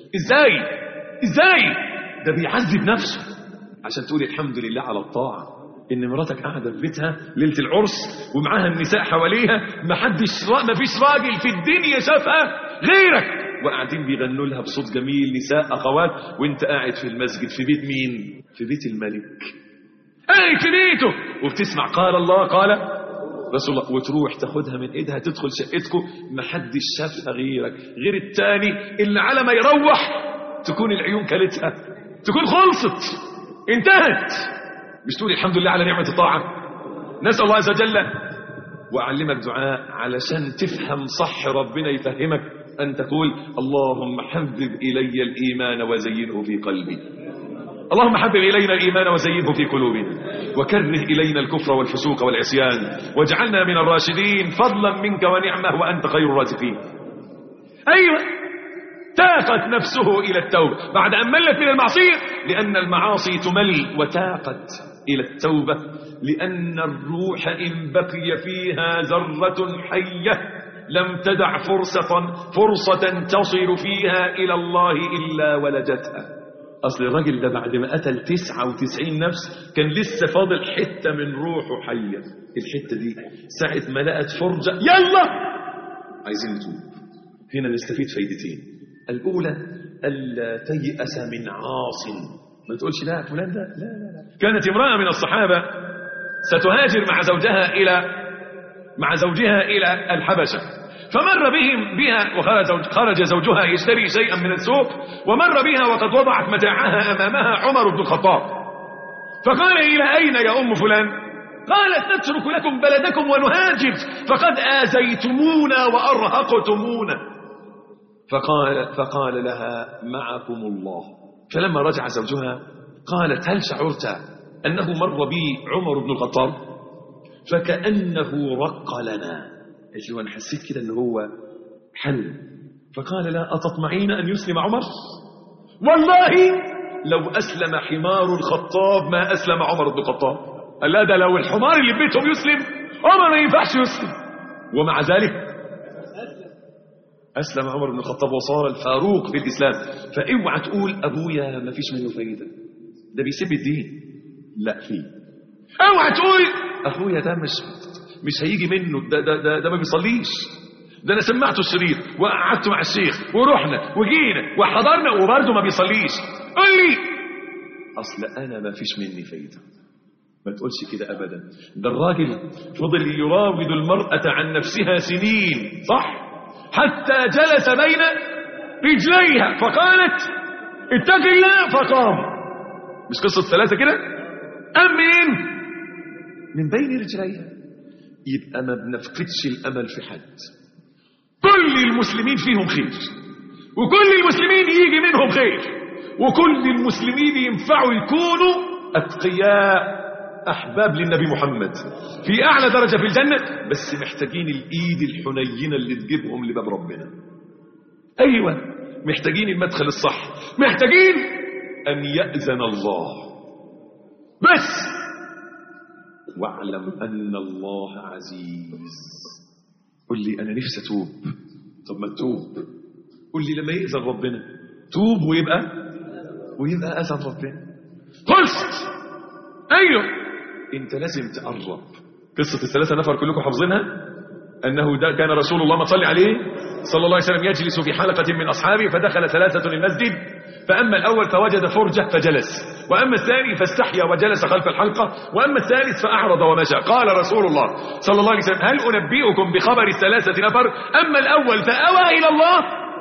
ازاي؟ ده بيعذب نفسه عشان تقول الحمد لله على الطاعة. ان مراتك قاعدة في بيتها ليلة العرس ومعاها النساء حواليها، ما فيش راجل في الدنيا شافها غيرك، وقاعدين بيغنوا لها بصوت جميل نساء اخوات، وانت قاعد في المسجد في بيت مين؟ في بيت الملك، قاعد في بيته وبتسمع قال الله قال رسول الله، وتروح تاخدها من ايدها تدخل شقتكم ما حدش شافها غيرك، غير التاني اللي على ما يروح تكون العيون كلتها، تكون خلصت انتهت. مش تقول الحمد لله على نعمة الطاعة؟ نسأل الله عز وجل وأعلمك دعاء علشان تفهم صح ربنا يفهمك، أن تقول اللهم حبب إلي الإيمان وزينه في قلبي، اللهم حبب إلينا الإيمان وزينه في قلوبنا، وكره إلينا الكفر والفسوق والعصيان، واجعلنا من الراشدين فضلا منك ونعمة وأنت خير الرازقين. أيوة، تاقت نفسه إلى التوبة بعد أن ملت من المعصية، لأن المعاصي تمل، وتاقت إلى التوبة لأن الروح إن بقي فيها ذرة حية لم تدع فرصة تصل فيها إلى الله إلا ولجتها. أصل الراجل ده بعد ما قتل 99 نفس كان لسه فاضل حتة من روحه حية. الحتة دي ساعة ما لقت فرجة يلا عايزين نتوب. هنا نستفيد فايدتين. الأولى ألا تيأس من عاص. ما تقولش لا فلان ده لا لا لا. كانت امرأة من الصحابة ستهاجر مع زوجها إلى الحبشة، فمر بها وخرج زوجها يشتري شيئا من السوق، ومر بها وقد وضعت متاعها أمامها عمر بن الخطاب، فقال إلى أين يا أم فلان؟ قالت نترك لكم بلدكم ونهاجر فقد آذيتمونا وأرهقتمونا. فقال لها معكم الله. فلما رجع زوجها قالت هل شعرت أنه مر بي عمر بن الخطاب فكأنه رق لنا؟ قالت له أنا حسيت كده أنه هو حل. فقال لا أتطمعين أن يسلم عمر؟ والله لو أسلم حمار الخطاب ما أسلم عمر بن الخطاب. قال لا ده لو الحمار اللي بيتهم يسلم عمر ما ينفعش يسلم، ومع ذلك أسلم عمر بن الخطاب وصار الفاروق في الإسلام. فاوعى تقول أبويا ما فيش منه فايدة ده بيسيب الدين، لا فيه. اوعى تقول أخويا ده مش هيجي منه ده ما بيصليش، ده أنا سمعته الشريط وقعدت مع الشيخ ورحنا وجينا وحضرنا وبرضه ما بيصليش. قل لي أصل أنا ما فيش مني فايدة. ما تقولش كده أبدا. ده الراجل فضل يراود المرأة عن نفسها سنين صح، حتى جلس بين رجليها فقالت اتق الله فقام. مش قصة ثلاثة كده؟ أم من بين رجليها. يبقى ما بنفقدش الأمل في حد. كل المسلمين فيهم خير، وكل المسلمين يجي منهم خير، وكل المسلمين ينفعوا يكونوا أتقياء أحباب للنبي محمد في أعلى درجة في الجنة، بس محتاجين الإيد الحنينة اللي تجيبهم لباب ربنا. أيوة محتاجين المدخل الصح، محتاجين أن يأذن الله. بس واعلم أن الله عزيز. قل لي أنا نفسي أتوب. طب ما تتوب. قل لي لما يأذن ربنا توب ويبقى أذن ربنا. خلصت. أيوه انت لازم تقرب. قصة الثلاثة نفر كلكم حافظينها، أنه ده كان رسول الله ما صلي عليه صلى الله عليه وسلم يجلس في حلقة من أصحابه، فدخل ثلاثة المسجد، فأما الأول فوجد فرجة فجلس، وأما الثاني فاستحيا وجلس خلف الحلقة، وأما الثالث فأعرض ومشى. قال رسول الله صلى الله عليه وسلم هل أنبئكم بخبر الثلاثة نفر؟ أما الأول فأوى إلى الله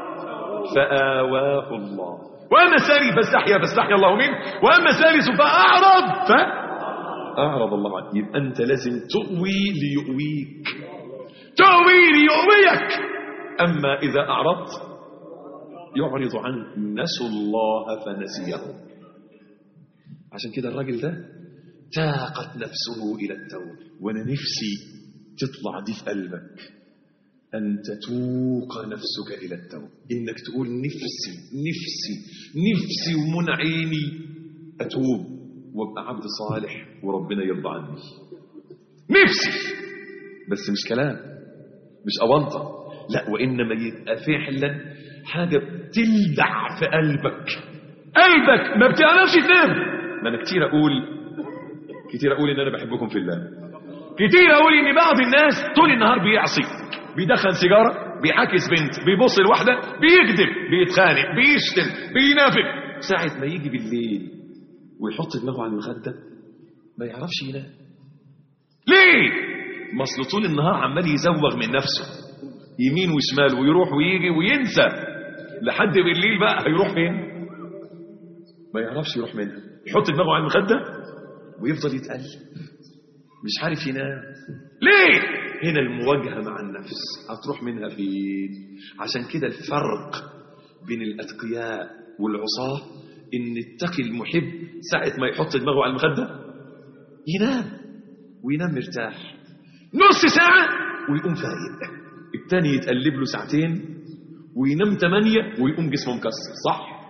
فآواه الله، وأما الثاني فاستحيا الله منه، وأما الثالث فأعرض أعرض الله عنه. يبقى أنت لازم تؤوي ليؤويك، تؤوي ليؤويك. أما إذا أعرضت يعرض عنك. نسوا الله فنسيهم. عشان كده الراجل ده تاقت نفسه إلى التوبة. وأنا نفسي تطلع دي في قلبك، أن تتوق نفسك إلى التوبة، إنك تقول نفسي ومن عيني أتوب وابقى عبد صالح وربنا يرضى عني. نفسي، بس مش كلام، مش أونطة، لا، وإنما يبقى فعلا حاجة بتلدع في قلبك ما بتعرفش تنام. ما أنا كتير أقول إن أنا بحبكم في الله، كتير أقول إن بعض الناس طول النهار بيعصي، بيدخن سيجارة، بيحاكس بنت، بيبص لواحدة، بيكذب، بيتخانق، بيشتم، بينافق. ساعة ما يجي بالليل ويحط دماغه على المخدة ما يعرفش ينام. ليه؟ مصل طول النهار عمال يزوغ من نفسه يمين وشمال ويروح ويجي وينسى، لحد بالليل بقى هيروح فين؟ ما يعرفش يروح منها. يحط دماغه على المخدة ويفضل يتقلب مش عارف ينام. ليه؟ هنا المواجهة مع النفس هتروح منها فين؟ عشان كده الفرق بين الأتقياء والعصاة إن التقي المحب ساعة ما يحط دماغه على المخدة ينام، وينام مرتاح نص ساعة ويقوم فايق. التاني يتقلب له ساعتين وينام 8 ويقوم جسمه مكسر. صح؟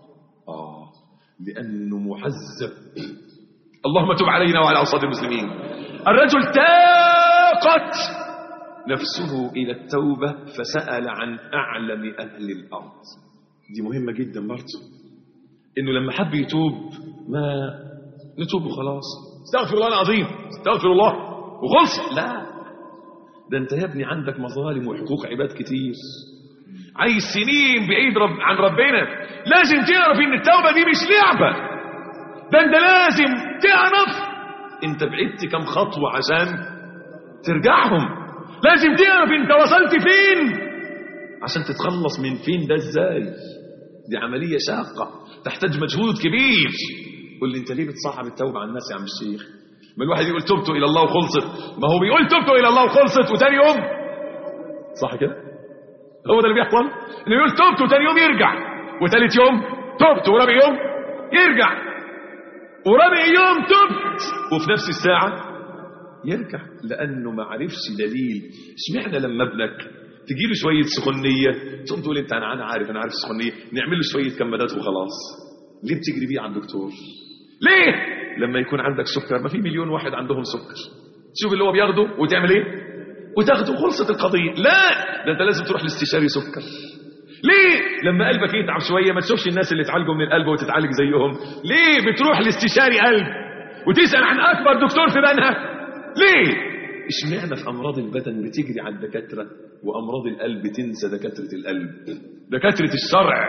لأنه محزب. اللهم تب علينا وعلى أوصاد المسلمين. الرجل تاقت نفسه إلى التوبة فسأل عن أعلم أهل الأرض. دي مهمة جدا برضه. انه لما حب يتوب ما نتوب وخلاص، استغفر الله العظيم، استغفر الله وخلص. لا، ده انت يا ابني عندك مظالم وحقوق عباد كتير، عايز سنين بعيد عن ربنا. لازم تعرف ان التوبة دي مش لعبة، ده انت لازم تعرف انت بعدت كم خطوة عشان ترجعهم. لازم تعرف انت وصلت فين عشان تتخلص من فين ده ازاي. دي عملية شاقة تحتاج مجهود كبير. قل لي انت ليه بتصعب التوبة على الناس يا عم الشيخ؟ ما الواحد يقول تبت الى الله وخلصت، ما هو بيقول تبت الى الله وخلصت وتاني يوم، صح كده؟ هو ده اللي بيحصل، اللي يقول تبت وتاني يوم يرجع، وتالت يوم تبت، ورابع يوم يرجع، ورابع يوم تبت، وفي نفس الساعة يرجع، لأنه ما عرفش دليل. اشمعنى لما ابنك تجيله شوية سخونية تقوم تقول انت انا عارف سخونية، نعمل له شوية كمادات وخلاص؟ ليه بتجري بيه على الدكتور؟ ليه؟ لما يكون عندك سكر، ما في مليون واحد عندهم سكر، تشوف اللي هو بياخده وتعمل ايه؟ وتاخده، خلصت القضية. لا، ده انت لازم تروح لاستشاري سكر. ليه؟ لما قلبك يتعب شوية ما تشوفش الناس اللي اتعالجوا من القلب وتتعالج زيهم. ليه بتروح لاستشاري قلب وتسأل عن أكبر دكتور في بنها؟ ليه؟ اشمعنى في أمراض البدن بتجري على الدكاترة وأمراض القلب تنسى دكاترة القلب، دكاترة الشرع،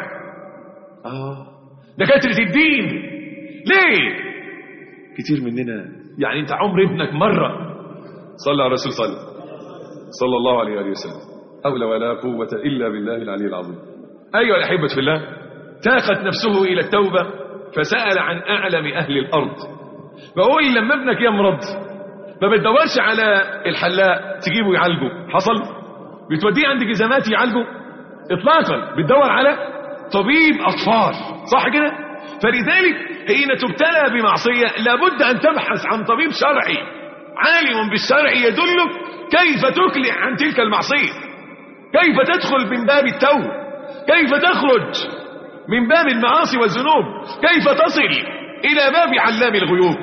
دكاترة الدين؟ ليه؟ كتير مننا يعني انت عمر ابنك مرة صلى على رسول صلى الله عليه وآله وسلم، حول ولا قوة إلا بالله العلي العظيم. أيها الأحبة في الله، تاقت نفسه إلى التوبة فسأل عن أعلم أهل الأرض. بقول لما ابنك يمرض ما بتدورش على الحلاق تجيبه يعالجه، حصل؟ بتوديه عند جزامات يعالجه؟ إطلاقا، بتدور على طبيب أطفال، صح كده؟ فلذلك حين تبتلى بمعصية لابد أن تبحث عن طبيب شرعي عالم بالشرع يدلك كيف تقلع عن تلك المعصية، كيف تدخل من باب التوبة، كيف تخرج من باب المعاصي والذنوب، كيف تصل إلى باب علام الغيوب.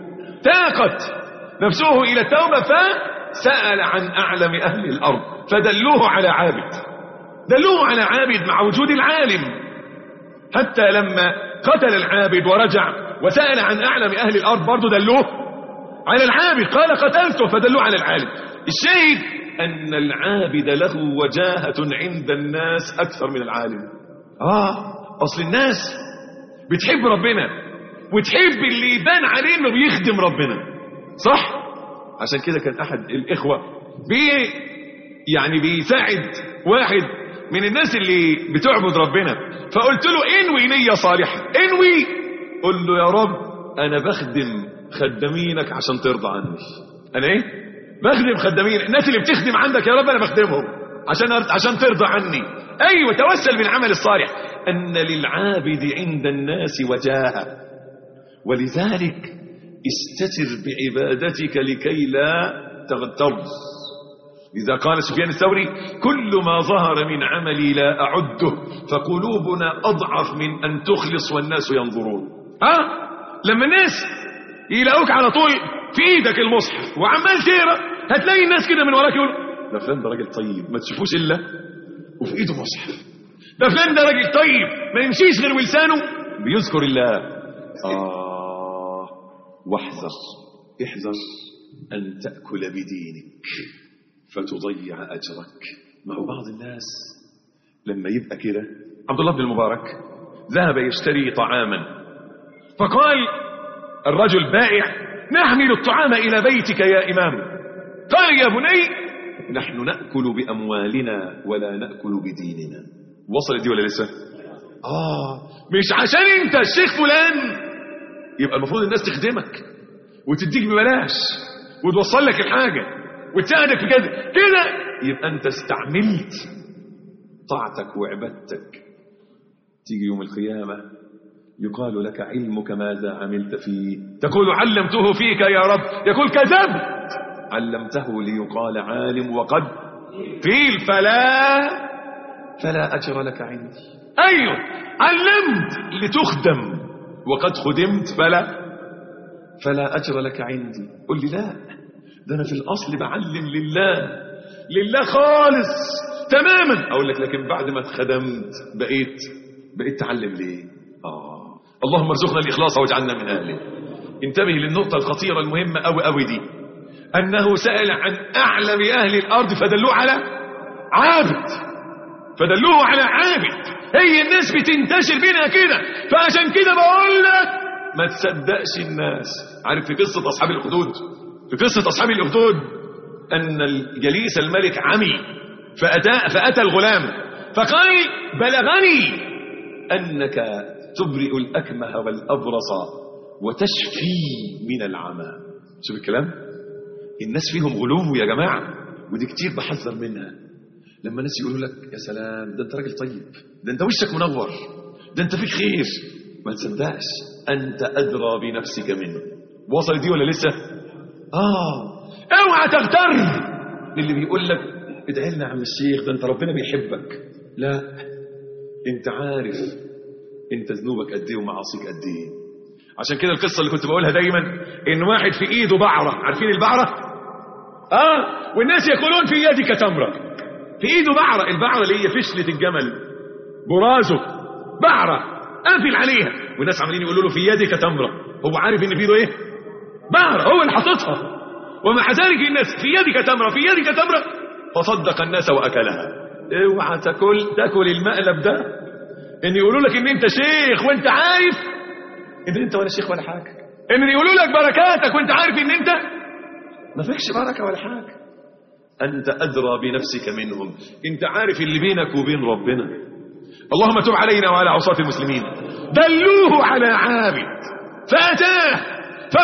تاقت نفسه إلى التوبة فسأل عن أعلم أهل الأرض فدلوه على عابد، دلوه على عابد مع وجود العالم. حتى لما قتل العابد ورجع وسأل عن أعلم أهل الأرض برضو دلوه على العابد، قال قتلته فدلوه على العالم. الشاهد أن العابد له وجاهة عند الناس أكثر من العالم. أصل الناس بتحب ربنا وتحب اللي يبان عليه إنه بيخدم ربنا، صح؟ عشان كده كان أحد الإخوة يعني بيساعد واحد من الناس اللي بتعبد ربنا، فقلت له انوي نية صالحة، انوي، قل له يا رب أنا بخدم خدامينك عشان ترضى عني. أنا إيه؟ بخدم خدامين، الناس اللي بتخدم عندك يا رب أنا بخدمهم عشان ترضى عني. أيوة، توسل بالعمل الصالح. أن للعابد عند الناس وجاهة، ولذلك استتر بعبادتك لكي لا تغتر. إذا قال سفيان الثوري كل ما ظهر من عملي لا أعده، فقلوبنا أضعف من أن تخلص والناس ينظرون. لما الناس يلاقوك على طول في إيدك المصحف وعمال تقرأ، هتلاقي الناس كده من وراك يقولوا ده فلان ده راجل طيب ما تشوفوش إلا وفي إيده مصحف، ده فلان ده راجل طيب ما يمشيش غير ولسانه بيذكر الله. احذر أن تأكل بدينك فتضيع أجرك. ما هو بعض الناس لما يبقى كده، عبد الله بن المبارك ذهب يشتري طعاما، فقال الرجل بائع نحمل الطعام إلى بيتك يا إمام. قال يا بني نحن نأكل بأموالنا ولا نأكل بديننا. وصلت دي ولا لسه؟ مش عشان انت الشيخ فلان يبقى المفروض الناس تخدمك وتديك ببلاش وتوصل لك الحاجة وتساعدك في كده يبقى انت استعملت طاعتك وعبادتك. تيجي يوم القيامة يقال لك علمك ماذا عملت فيه، تقول علمته فيك يا رب، يقول كذبت، علمته ليقال عالم وقد قيل فلا أجر لك عندي. أيوه، علمت لتخدم وقد خدمت فلا أجر لك عندي. قل لي لا، ده أنا في الأصل بعلم لله خالص تماما. أقول لك لكن بعد ما اتخدمت بقيت تعلم ليه؟ اللهم ارزقنا الإخلاص واجعلنا من أهله. انتبه للنقطة الخطيرة المهمة أوي دي، أنه سأل عن أعلم أهل الأرض فدلوه على عابد، فدلوه على عابد. هي الناس بتنتشر بينها كده، فعشان كده بقول لك ما تصدقش الناس. عارف في قصة أصحاب الأخدود، في قصة أصحاب الأخدود أن الجليس الملك عمي فأتى الغلام فقال بلغني أنك تبرئ الأكمه والأبرص وتشفي من العمى. شوف الكلام، الناس فيهم غلو يا جماعة، ودي كتير بحذر منها. لما الناس يقولوا لك يا سلام ده انت راجل طيب، ده انت وشك منور، ده انت فيك خير، ما تصدقش، انت ادرى بنفسك منه. وصل دي ولا لسه؟ اوعى تغتر اللي بيقول لك ادعي لنا يا عم الشيخ ده انت ربنا بيحبك. لا، انت عارف انت ذنوبك قد ايه ومعاصيك قد ايه. عشان كده القصه اللي كنت بقولها دايما، ان واحد في ايده بعره، عارفين البعره؟ والناس يقولون في يدك تمره. في ايده بعره، البعره اللي هي فشله الجمل، برازه بعره قافل عليها، والناس عمالين يقولوا له في يدك تمره. هو عارف ان في ايده ايه؟ بعره، هو اللي حاططها. ومع ذلك الناس في يدك تمره، في يدك تمره، فصدق الناس واكلها. اوعى تاكل المقلب ده، ان يقولوا لك ان انت شيخ وانت عارف ان انت ولا شيخ ولا حاجه، ان يقولوا لك بركاتك وانت عارف ان انت ما فيكش بركه ولا حاجه. انت ادرى بنفسك منهم، انت عارف اللي بينك وبين ربنا. اللهم تب علينا وعلى عصاة المسلمين. دلوه على عابد فاتاه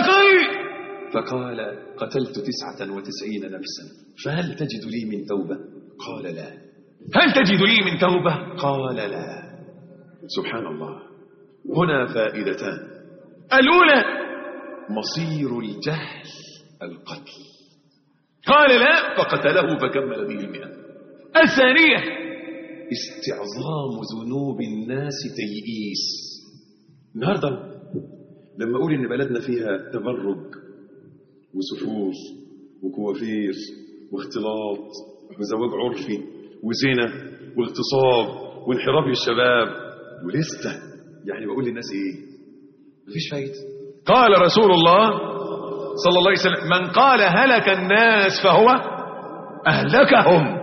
فقال قتلت 99 نفسا فهل تجد لي من توبه؟ قال لا. هل تجد لي من توبه؟ قال لا. سبحان الله. هنا فائدتان. الأولى مصير الجهل القتل، قال لا فقتله فكمل به 100. الثانية استعظام ذنوب الناس تيئيس. النهارده لما أقول إن بلدنا فيها تبرج وسفور وكوافير واختلاط وزواج عرفي وزنا واغتصاب وانحراف للشباب ولسه، يعني بقول للناس ايه؟ مفيش فايده. قال رسول الله صلى الله عليه وسلم من قال هلك الناس فهو اهلكهم،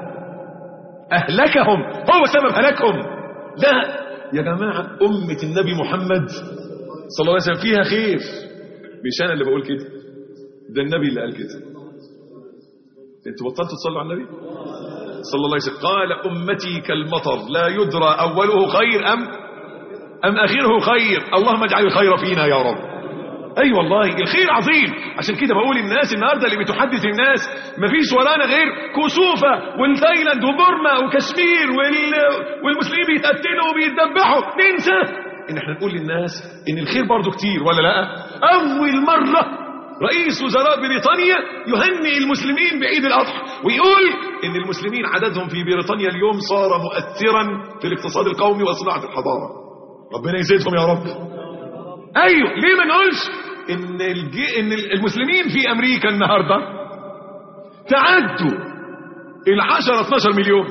هو سبب هلاكهم. لا يا جماعه، امه النبي محمد صلى الله عليه وسلم فيها خير، مش انا اللي بقول كده، ده النبي اللي قال كده. انتوا بطلتوا تصلوا على النبي صلى الله عليه وسلم؟ قال امتي كالمطر لا يدرى اوله خير ام اخره خير، اللهم اجعل الخير فينا يا رب. اي والله الخير عظيم. عشان كده بقول الناس النهارده اللي بتحدث الناس مفيش ورانا غير كسوفه والتايلاند وبورما وكشمير والمسلمين بيتقتلوا وبيتذبحوا، ننسى ان احنا نقول للناس ان الخير برضو كتير ولا لا. اول مره رئيس وزراء بريطانيا يهنئ المسلمين بعيد الاضحى ويقول ان المسلمين عددهم في بريطانيا اليوم صار مؤثرا في الاقتصاد القومي وصناعه الحضاره. ربنا يزيدهم يا رب. ايوه، ليه ما نقولش ان المسلمين في امريكا النهارده تعدوا 10-12 مليون،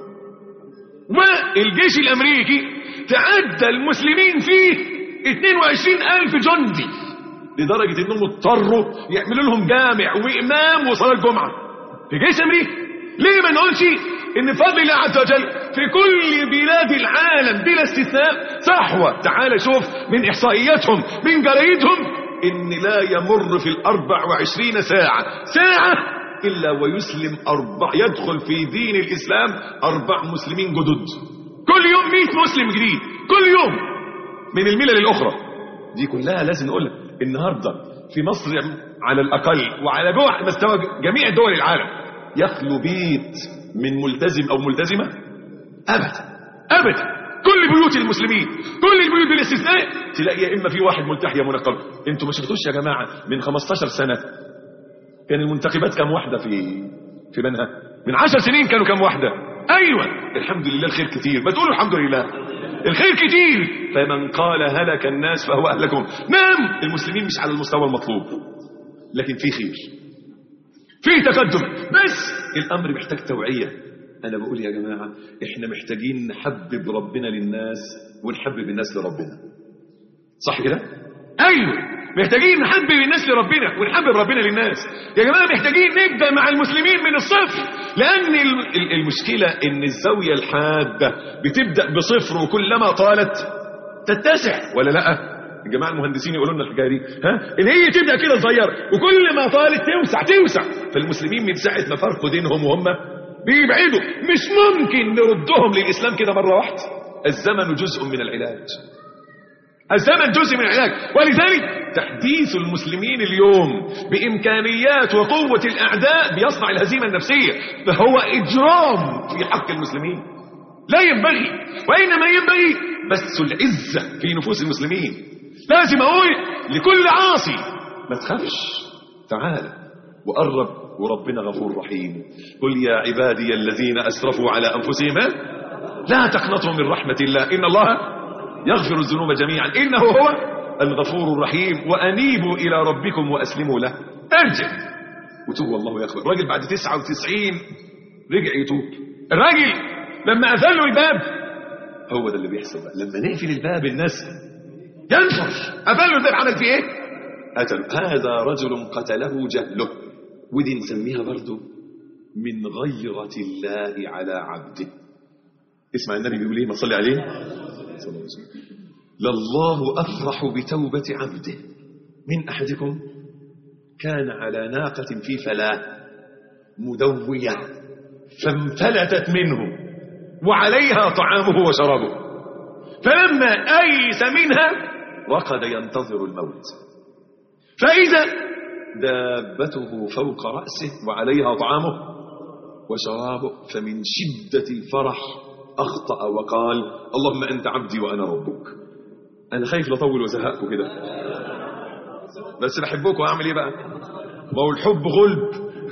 والجيش الامريكي تعدى المسلمين فيه 22,000 جندي، لدرجه انهم اضطروا يعملوا لهم جامع وامام وصلاه جمعه في جيش امريكا. ليه ما نقولش ان بفضل الله عز وجل في كل بلاد العالم بلا استثناء صحوه؟ تعال شوف من احصائياتهم من جرايدهم ان لا يمر في 24 ساعه الا ويسلم يدخل في دين الاسلام 4 مسلمين جدد. كل يوم 100 مسلم جديد، كل يوم من الملل الاخرى. دي كلها لازم نقولها. النهارده في مصر على الاقل وعلى مستوى جميع دول العالم يخلو بيت من ملتزم او ملتزمه؟ ابدا. كل بيوت المسلمين، كل البيوت بالاستثناء تلاقي يا اما في واحد ملتحيه منقب. انتوا ما شفتوش يا جماعه من 15 سنه كان المنتخبات كام واحده في بنها؟ من 10 سنين كانوا كام واحده؟ ايوه، الحمد لله الخير كتير. ما تقولوا الحمد لله الخير كتير. فمن قال هلك الناس فهو اهلكهم. نعم المسلمين مش على المستوى المطلوب، لكن في خير، في تقدم، بس الامر محتاج توعيه. انا بقول يا جماعه احنا محتاجين نحبب ربنا للناس ونحبب الناس لربنا. صح كده؟ ايوه، محتاجين نحبب الناس لربنا ونحبب ربنا للناس. يا جماعه محتاجين نبدا مع المسلمين من الصفر، لان المشكله ان الزاويه الحاده بتبدا بصفر وكلما طالت تتسع، ولا لا؟ الجماعه المهندسين يقولوا لنا الحكايه دي، اللي هي تبدا كده صغيره وكل ما طالت توسع. فالمسلمين من ساعه ما فرقوا دينهم وهم بيبعدوا، مش ممكن نردهم للاسلام كده مره واحده. الزمن جزء من العلاج، الزمن جزء من العلاج. ولذلك تحديث المسلمين اليوم بامكانيات وقوه الاعداء بيصنع الهزيمه النفسيه، فهو اجرام في حق المسلمين. لا ينبغي، وانما ينبغي بث العزه في نفوس المسلمين. لازم اقول لكل عاصي ما تخافش، تعال وقرب، وربنا غفور رحيم. قل يا عبادي الذين اسرفوا على انفسهم لا تقنطوا من رحمه الله ان الله يغفر الذنوب جميعا انه هو الغفور الرحيم. وانيبوا الى ربكم واسلموا له. ارجع وتوب والله يغفر. الراجل بعد 99 رجع يتوب. الراجل لما اذلوا الباب، هو ده اللي بيحصل بقى لما نقفل الباب الناس ينفر. أذلوا الباب عمل فيه ايه؟ قتل. هذا رجل قتله جهله. ودي نسميها برضو من غيرة الله على عبده. اسمع النبي بيقول ايه؟ ما صلي عليه صلى الله عليه وسلم. لله أفرح بتوبة عبده من أحدكم كان على ناقة في فلاة مدوية فانفلتت منه وعليها طعامه وشرابه، فلما أيس منها رقد ينتظر الموت، فإذا دابته فوق رأسه وعليها طعامه وشرابه، فمن شدة الفرح أخطأ وقال اللهم أنت عبدي وأنا ربك. أنا خايف لطول وزهقكم كده، بس بحبكم. أعمل إيه بقى؟ ما هو الحب غلب.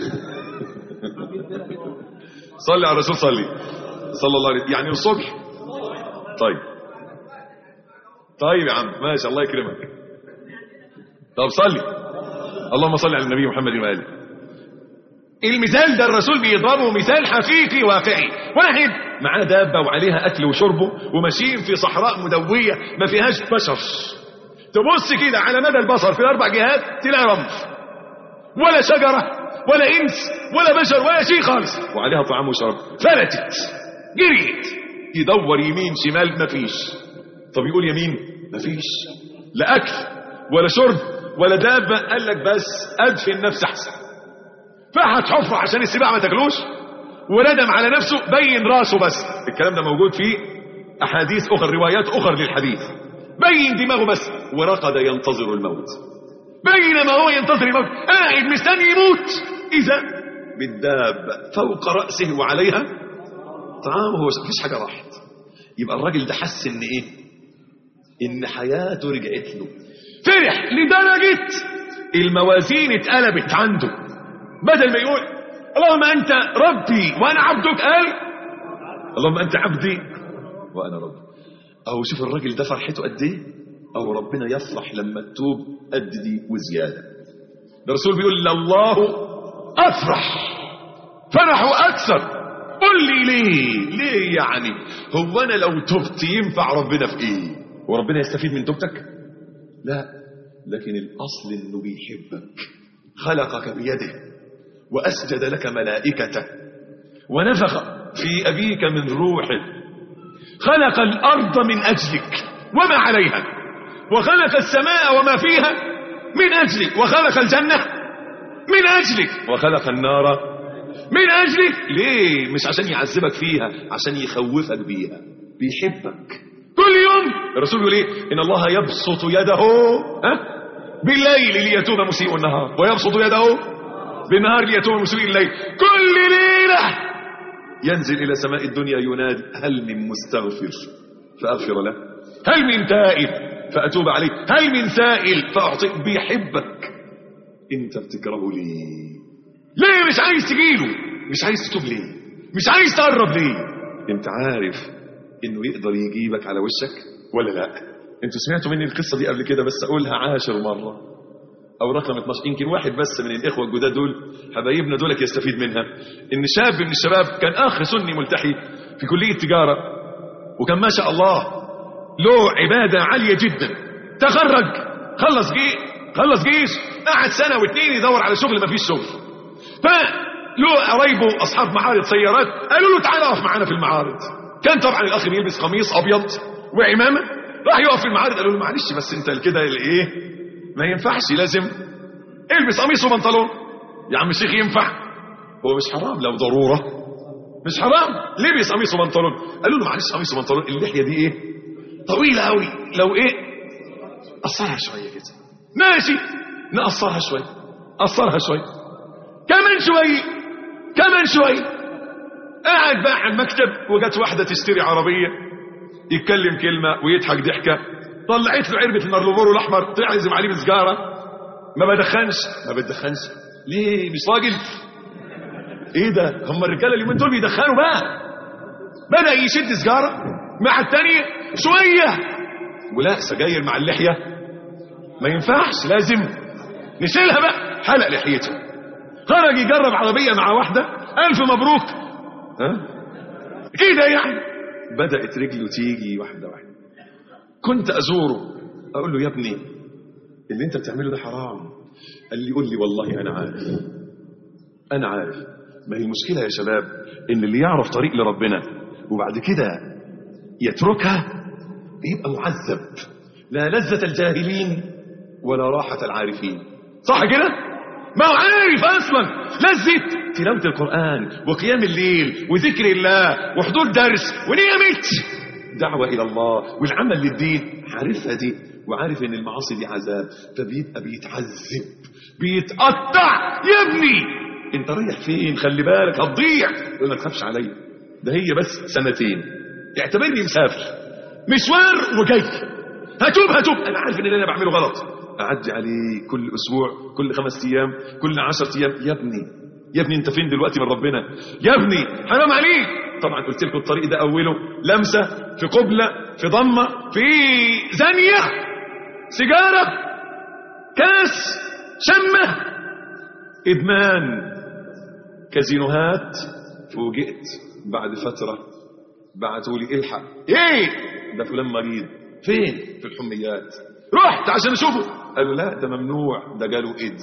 صلي على الرسول، صلى الله عليه وسلم. يعني الصبح. طيب يا عم ماشي، الله يكرمك. طب صلي، اللهم صل على النبي محمد وآله. المثال ده الرسول بيضربه مثال حقيقي واقعي. واحد معاه دابة وعليها أكل وشربه وماشيين في صحراء مدوية ما فيهاش بشر. تبص كده على مدى البصر في الأربع جهات تلاقي رمل، ولا شجرة ولا إنس ولا بشر ولا شيء خالص، وعليها طعام وشراب. فلتت جريت يدور يمين شمال مفيش. طب يقول يمين مفيش، لا أكل ولا شرب ولا دابة. قال لك بس أدفن نفس أحسن. فحت حفرة عشان السباع ما تاكلوش، وندم على نفسه بين راسه بس. الكلام ده موجود في أحاديث أخرى، روايات أخرى للحديث. بين دماغه بس ورقد ينتظر الموت. بينما هو ينتظر الموت قاعد مستني يموت، إذا بالدابة فوق رأسه وعليها طعامه مفيش حاجة راحت. يبقى الراجل ده حس إن إيه؟ إن حياته رجعت له. فرح لدرجة الموازين اتقلبت عنده. بدل ما يقول اللهم أنت ربي وأنا عبدك، قال اللهم أنت عبدي وأنا ربي. أو شوف الراجل ده فرحته قد إيه، أو ربنا يفرح لما تتوب قد دي وزيادة. الرسول بيقول الله أفرح فرحه أكثر. قل لي ليه يعني؟ هو أنا لو تبت ينفع ربنا في إيه؟ وربنا يستفيد من توبتك؟ لا، لكن الأصل إنه بيحبك، خلقك بيده وأسجد لك ملائكته ونفخ في أبيك من روحه، خلق الأرض من أجلك وما عليها، وخلق السماء وما فيها من أجلك، وخلق الجنة من أجلك، وخلق النار من أجلك. ليه؟ مش عشان يعذبك فيها، عشان يخوفك بيها. بيحبك. كل يوم الرسول يقول ايه؟ إن الله يبسط يده بالليل ليتوب مسيء النهار، ويبسط يده بالنهار ليتوب مسيء الليل. كل ليلة ينزل إلى سماء الدنيا ينادي هل من مستغفر فأغفر له، هل من تائب فأتوب عليه، هل من سائل فأعطيه. بيحبك. انت بتكرهه ليه مش عايز تجيله؟ مش عايز تتوب ليه؟ مش عايز تقرب ليه؟ انت عارف انه يقدر يجيبك على وشك ولا لا؟ انتوا سمعتوا مني القصة دي قبل كده، بس اقولها 10 مرة او رقم 12. يمكن واحد بس من الاخوة الجداد دول حبايبنا دولك يستفيد منها. ان شاب من الشباب كان اخ سني ملتحي في كلية تجارة، وكان ما شاء الله له عبادة عالية جدا، تخرج، خلص جيش، قعد سنة واتنين يدور على شغل، مفيش شغل. فله قرايبه اصحاب معارض سيارات قالوا له تعالى اقف معانا في المعارض. كان طبعا الاخ بيلبس قميص ابيض وعمامه، راح يقف في المعارض. قالوا له معلش بس انت كده ايه ما ينفعش، لازم البس قميص وبنطلون. يا عم الشيخ ينفع؟ هو مش حرام لو ضروره، مش حرام، لبس قميص وبنطلون. قالوا له معلش قميص وبنطلون، اللحيه دي ايه طويله قوي، لو ايه قصرها شويه كده. ماشي نقصرها شويه، قصرها شويه، كمان شويه. قاعد بقى على المكتب وجت واحده تشتري عربيه، يتكلم كلمه ويضحك ضحكه، طلعت له علبه المارلبورو الاحمر، تعزم عليه بسجاره. ما بتدخنش ليه؟ مش راجل؟ ايه ده؟ هم الرجاله اليومين دول بيدخنوا بقى. بدا يشد سجاره مع الثانيه شويه، ولا سجاير مع اللحيه ما ينفعش، لازم نشيلها بقى. حلق لحيته، خرج يجرب عربيه مع واحده، الف مبروك. ها كده يعني بدات رجله تيجي واحده واحده. كنت ازوره اقول له يا ابني اللي انت بتعمله ده حرام. قال لي قول لي والله انا عارف. ما هي المشكله يا شباب ان اللي يعرف طريق لربنا وبعد كده يتركها بيبقى معذب. لا لذة الجاهلين ولا راحة العارفين، صح كده؟ ما هو عارف اصلا لذة تلاوة القرآن وقيام الليل وذكر الله وحضور درس ونيمة دعوة الى الله والعمل للدين، عارفها دي وعارف ان المعاصي دي عذاب، فبيبقى بيتعذب بيتقطع. يا ابني انت رايح فين؟ خلي بالك هتضيع. يقول ما تخافش عليا، ده هي بس سنتين، اعتبرني مسافر مشوار وجاي، هتوب. انا عارف ان اللي انا بعمله غلط، اعدي عليه كل اسبوع، كل 5 ايام، كل 10 ايام. يا ابني انت فين دلوقتي من ربنا؟ يا ابني حرام عليك. طبعا قلت لكم الطريق ده اوله لمسه، في قبله، في ضمه، في زانيه، سيجاره، كاس، شمه، ادمان، كازينوهات. فوجئت بعد فتره بعتوا لي الحق، ايه ده فلان مريض. فين؟ في الحميات. رحت عشان اشوفه، قالوا لا ده ممنوع، ده جاله ايدز.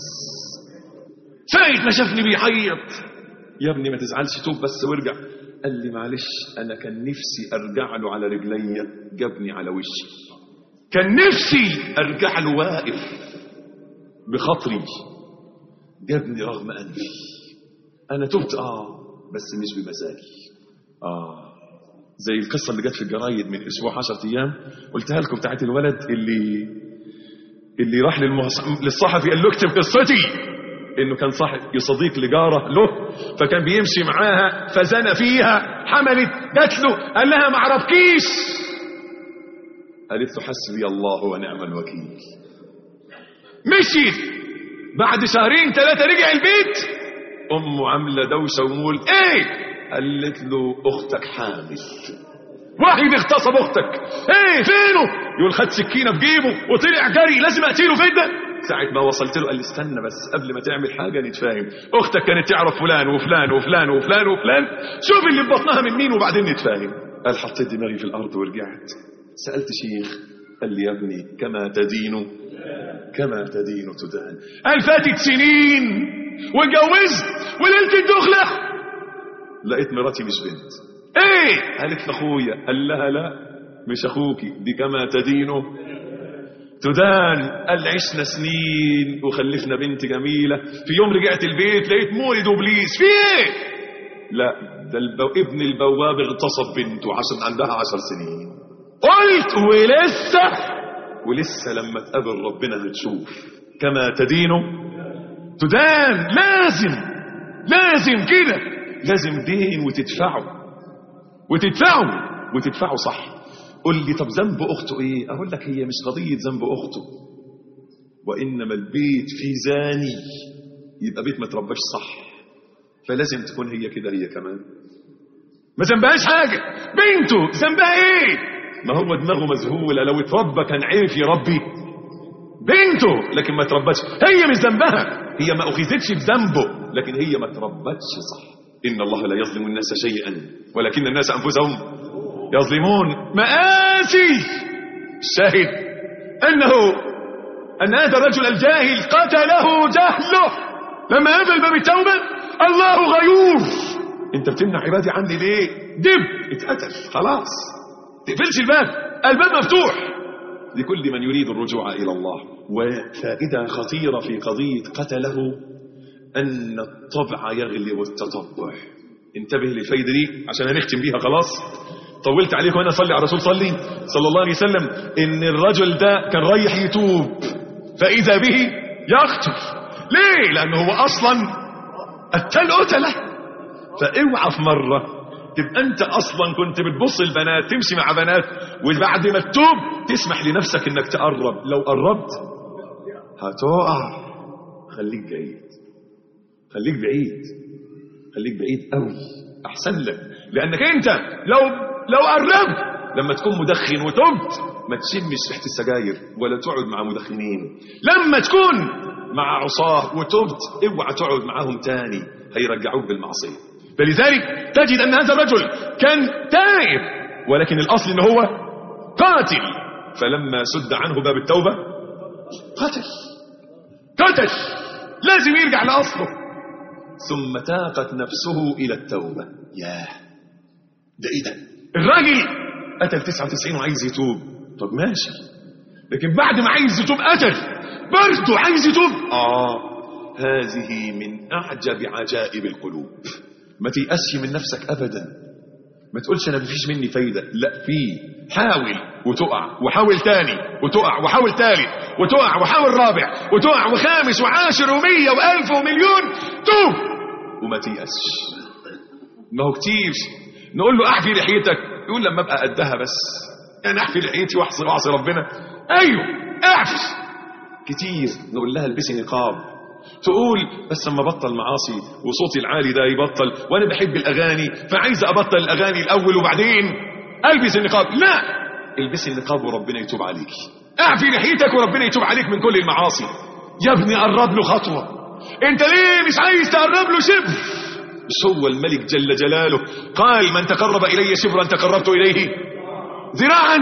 ساعة ما شافني بيعيط، يا ابني ما تزعلش، توب بس وارجع. قال لي معلش انا كان نفسي ارجع له على رجليا، جابني على وشي. كان نفسي ارجع له واقف بخاطري، جابني رغم انفي. انا تبت بس مش بمزاجي. زي القصة اللي جت في الجرايد من اسبوع 10 ايام، قلتها لكم، بتاعت الولد اللي راح للصحفي قال له اكتب قصتي، انه كان صديق لجاره له، فكان بيمشي معاها فزنى فيها، حملت، جات له، قال لها ما اعرفكيش. قالت له حسبي الله ونعم الوكيل. مشيت بعد 2-3 رجع البيت، امه عامله دوشه ومول. ايه؟ قالت له اختك حامل. واحد اغتصب اختك. ايه فينه؟ يقول خد سكينه في جيبه وطلع جري، لازم اقتله. فين ده؟ ساعة ما وصلت له قال لي استنى بس قبل ما تعمل حاجة نتفاهم، اختك كانت تعرف فلان وفلان وفلان وفلان وفلان، شوف اللي ببطنها من مين وبعدين نتفاهم. قال حطيت دماغي في الارض ورجعت سألت شيخ، قال لي يا ابني كما تدين تدان. قال فاتت سنين واتجوزت وليلة الدخلة لقيت مراتي مش بنت. ايه؟ قالت لاخويا. قال لها لا مش اخوكي، دي كما تدين تدان. قال عشنا سنين وخلفنا بنت جميلة، في يوم رجعت البيت لقيت مولد وبليس. في ايه؟ لا ده ابن البواب اغتصب بنته عشان عندها 10 سنين. قلت ولسه لما تقابل ربنا هتشوف كما تدين تدان. لازم كده، لازم دين وتدفعه صح. قل لي طب ذنب اخته ايه؟ اقول لك هي مش قضيه ذنب اخته، وانما البيت فيه زاني، يبقى بيت ما ترباش صح، فلازم تكون هي كده هي كمان ما ذنبهاش حاجه. بنته ذنبها ايه؟ ما هو دماغه مذهوله، لو اتربى كان عرف يربي بنته، لكن ما تربتش. هي مش ذنبها، هي ما اخذتش بذنبه، لكن هي ما تربتش صح. ان الله لا يظلم الناس شيئا ولكن الناس انفسهم يظلمون. مآسي الشاهد أن هذا الرجل الجاهل قتله جهله لما قفل باب التوبة. الله غيور، انت بتمنع عبادي عني ليه؟ اتقتل خلاص، تقفلش الباب مفتوح لكل من يريد الرجوع إلى الله. وفائدة خطيرة في قضية قتله أن الطبع يغلب التطبع. انتبه للفايدة دي عشان هنختم بيها خلاص، طولت عليكم. أنا صلي على الرسول صلى الله عليه وسلم. إن الرجل ده كان رايح يتوب فإذا به يقتل. ليه؟ لأنه هو أصلا قتله. فاوعى في مرة تبقى أنت أصلا كنت بتبص البنات، تمشي مع بنات، وبعد ما تتوب تسمح لنفسك إنك تقرب. لو قربت هتقع. خليك بعيد قوي أحسن لك. لأنك أنت لو قربت لما تكون مدخن وتبت ما تشمش ريحة السجاير ولا تقعد مع مدخنين. لما تكون مع عصاه وتبت اوعى تقعد معاهم تاني، هيرجعوك بالمعصية. فلذلك تجد أن هذا الرجل كان تائب ولكن الأصل إنه هو قاتل. فلما سد عنه باب التوبة قتل. لازم يرجع لأصله. ثم تاقت نفسه إلى التوبة. ياه، ده إيه ده؟ الراجل قتل 99 وعايز يتوب. طب ماشي، لكن بعد ما عايز يتوب قتل برضه عايز يتوب. هذه من أعجب عجائب القلوب. ما تيأسش من نفسك أبدا، ما تقولش أنا مفيش مني فايدة. لا، فيه. حاول وتقع، وحاول تاني وتقع، وحاول تالت وتقع، وحاول رابع وتقع، وخامس وعاشر ومية وألف ومليون. توب وما تيأسش. ما هو كتير نقول له أحفي لحيتك، يقول لما أبقى قدها بس، يعني أحفي لحيتي وأعصي ربنا. أيوه أعفي. كتير نقول لها البسي نقاب، تقول بس لما بطل معاصي وصوتي العالي ده يبطل، وانا بحب الاغاني فعايز ابطل الاغاني الاول وبعدين البس النقاب. لا، البسي النقاب وربنا يتوب عليك. اعفي لحيتك وربنا يتوب عليك من كل المعاصي. يا ابني قرب له خطوه. انت ليه مش عايز تقرب له شبر؟ مش هو الملك جل جلاله قال من تقرب الي شبرا تقربت اليه ذراعا؟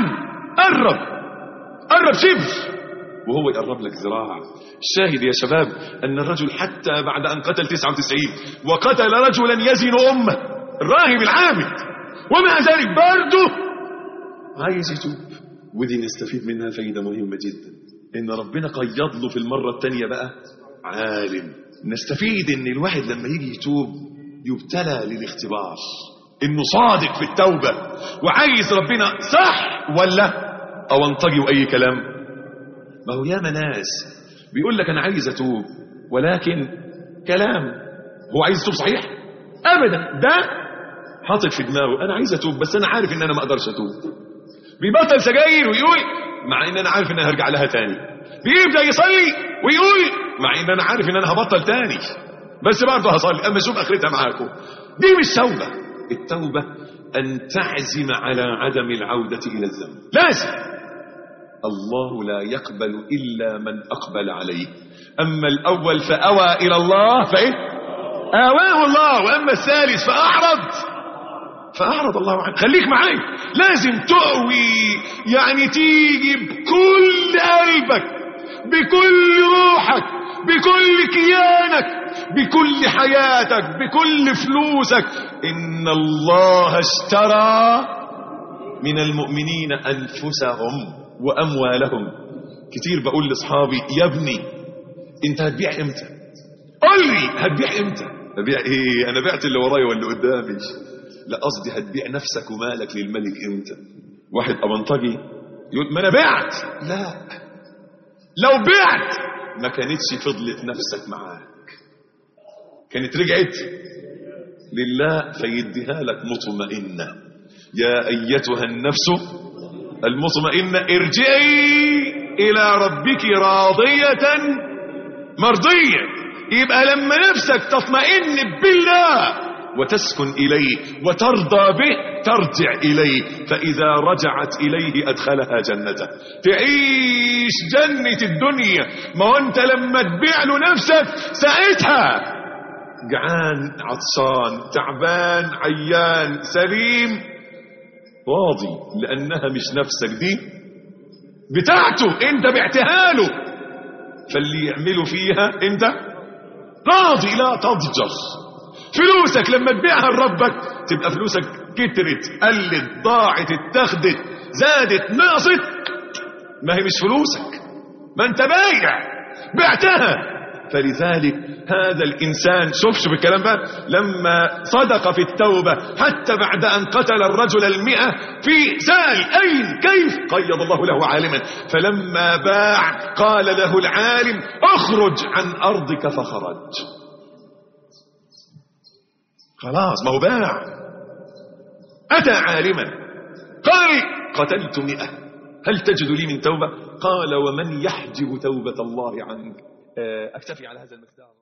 قرب شبر وهو يقرب لك ذراع. الشاهد يا شباب أن الرجل حتى بعد أن قتل 99 وقتل رجلا يزن أمه، الراهب العابد، ومع ذلك برضه عايز يتوب. ودي نستفيد منها فايدة مهمة جدا، إن ربنا قيض له في المرة الثانية بقى عالم. نستفيد إن الواحد لما يجي يتوب يبتلى للاختبار، إنه صادق في التوبة وعايز ربنا صح ولا أو انطجي أي كلام. ما هو ياما ناس بيقول لك أنا عايز أتوب ولكن كلام. هو عايز يتوب صحيح؟ أبدا. ده حاطط في دماغه أنا عايز أتوب بس أنا عارف إن أنا ما أقدرش أتوب. بيبطل سجاير ويقول مع إن أنا عارف إن أنا هرجع لها تاني. بيبدأ يصلي ويقول مع إن أنا عارف إن أنا هبطل تاني بس برضه هصلي أما أشوف آخرتها معاكم. دي مش توبة. التوبة أن تعزم على عدم العودة إلى الذنب. لازم. الله لا يقبل إلا من أقبل عليه. أما الأول فأوى إلى الله فإيه؟ آواه الله. وأما الثالث فأعرض الله عنه. خليك معي، لازم تؤوي، يعني تيجي بكل قلبك، بكل روحك، بكل كيانك، بكل حياتك، بكل فلوسك. إن الله اشترى من المؤمنين أنفسهم وأموالهم. كتير بقول لأصحابي يا ابني انت هتبيع امتى؟ قول لي هتبيع امتى؟ هتبيع ايه؟ انا بعت اللي ورايا واللي قدامي. لا، قصدي هتبيع نفسك ومالك للملك امتى؟ واحد أبنطجي يقول ما انا بعت. لا، لو بعت ما كانتش فضلت نفسك معاك، كانت رجعت لله فيديها لك مطمئنة. يا أيتها النفس المطمئنة ارجعي إلى ربك راضية مرضية. يبقى لما نفسك تطمئن بالله وتسكن إليه وترضى به ترجع إليه، فإذا رجعت إليه أدخلها جنته. تعيش جنة الدنيا. ما أنت لما تبيع له نفسك ساعتها جعان عطشان تعبان عيان سليم راضي، لأنها مش نفسك، دي بتاعته انت بعتها له، فاللي يعمله فيها انت راضي لا تضجر. فلوسك لما تبيعها لربك تبقى فلوسك كترت قلت ضاعت اتخذت زادت نقصت، ما هي مش فلوسك، ما انت بايع بعتها. فلذلك هذا الإنسان شوف الكلام بقى، لما صدق في التوبة حتى بعد أن قتل الرجل 100 في سال أين كيف قيض الله له عالما، فلما باع قال له العالم اخرج عن أرضك فخرج. خلاص ما هو باع. أتى عالما قال قتلت 100 هل تجد لي من توبة؟ قال ومن يحجب توبة الله عنك. أكتفي على هذا المقدار.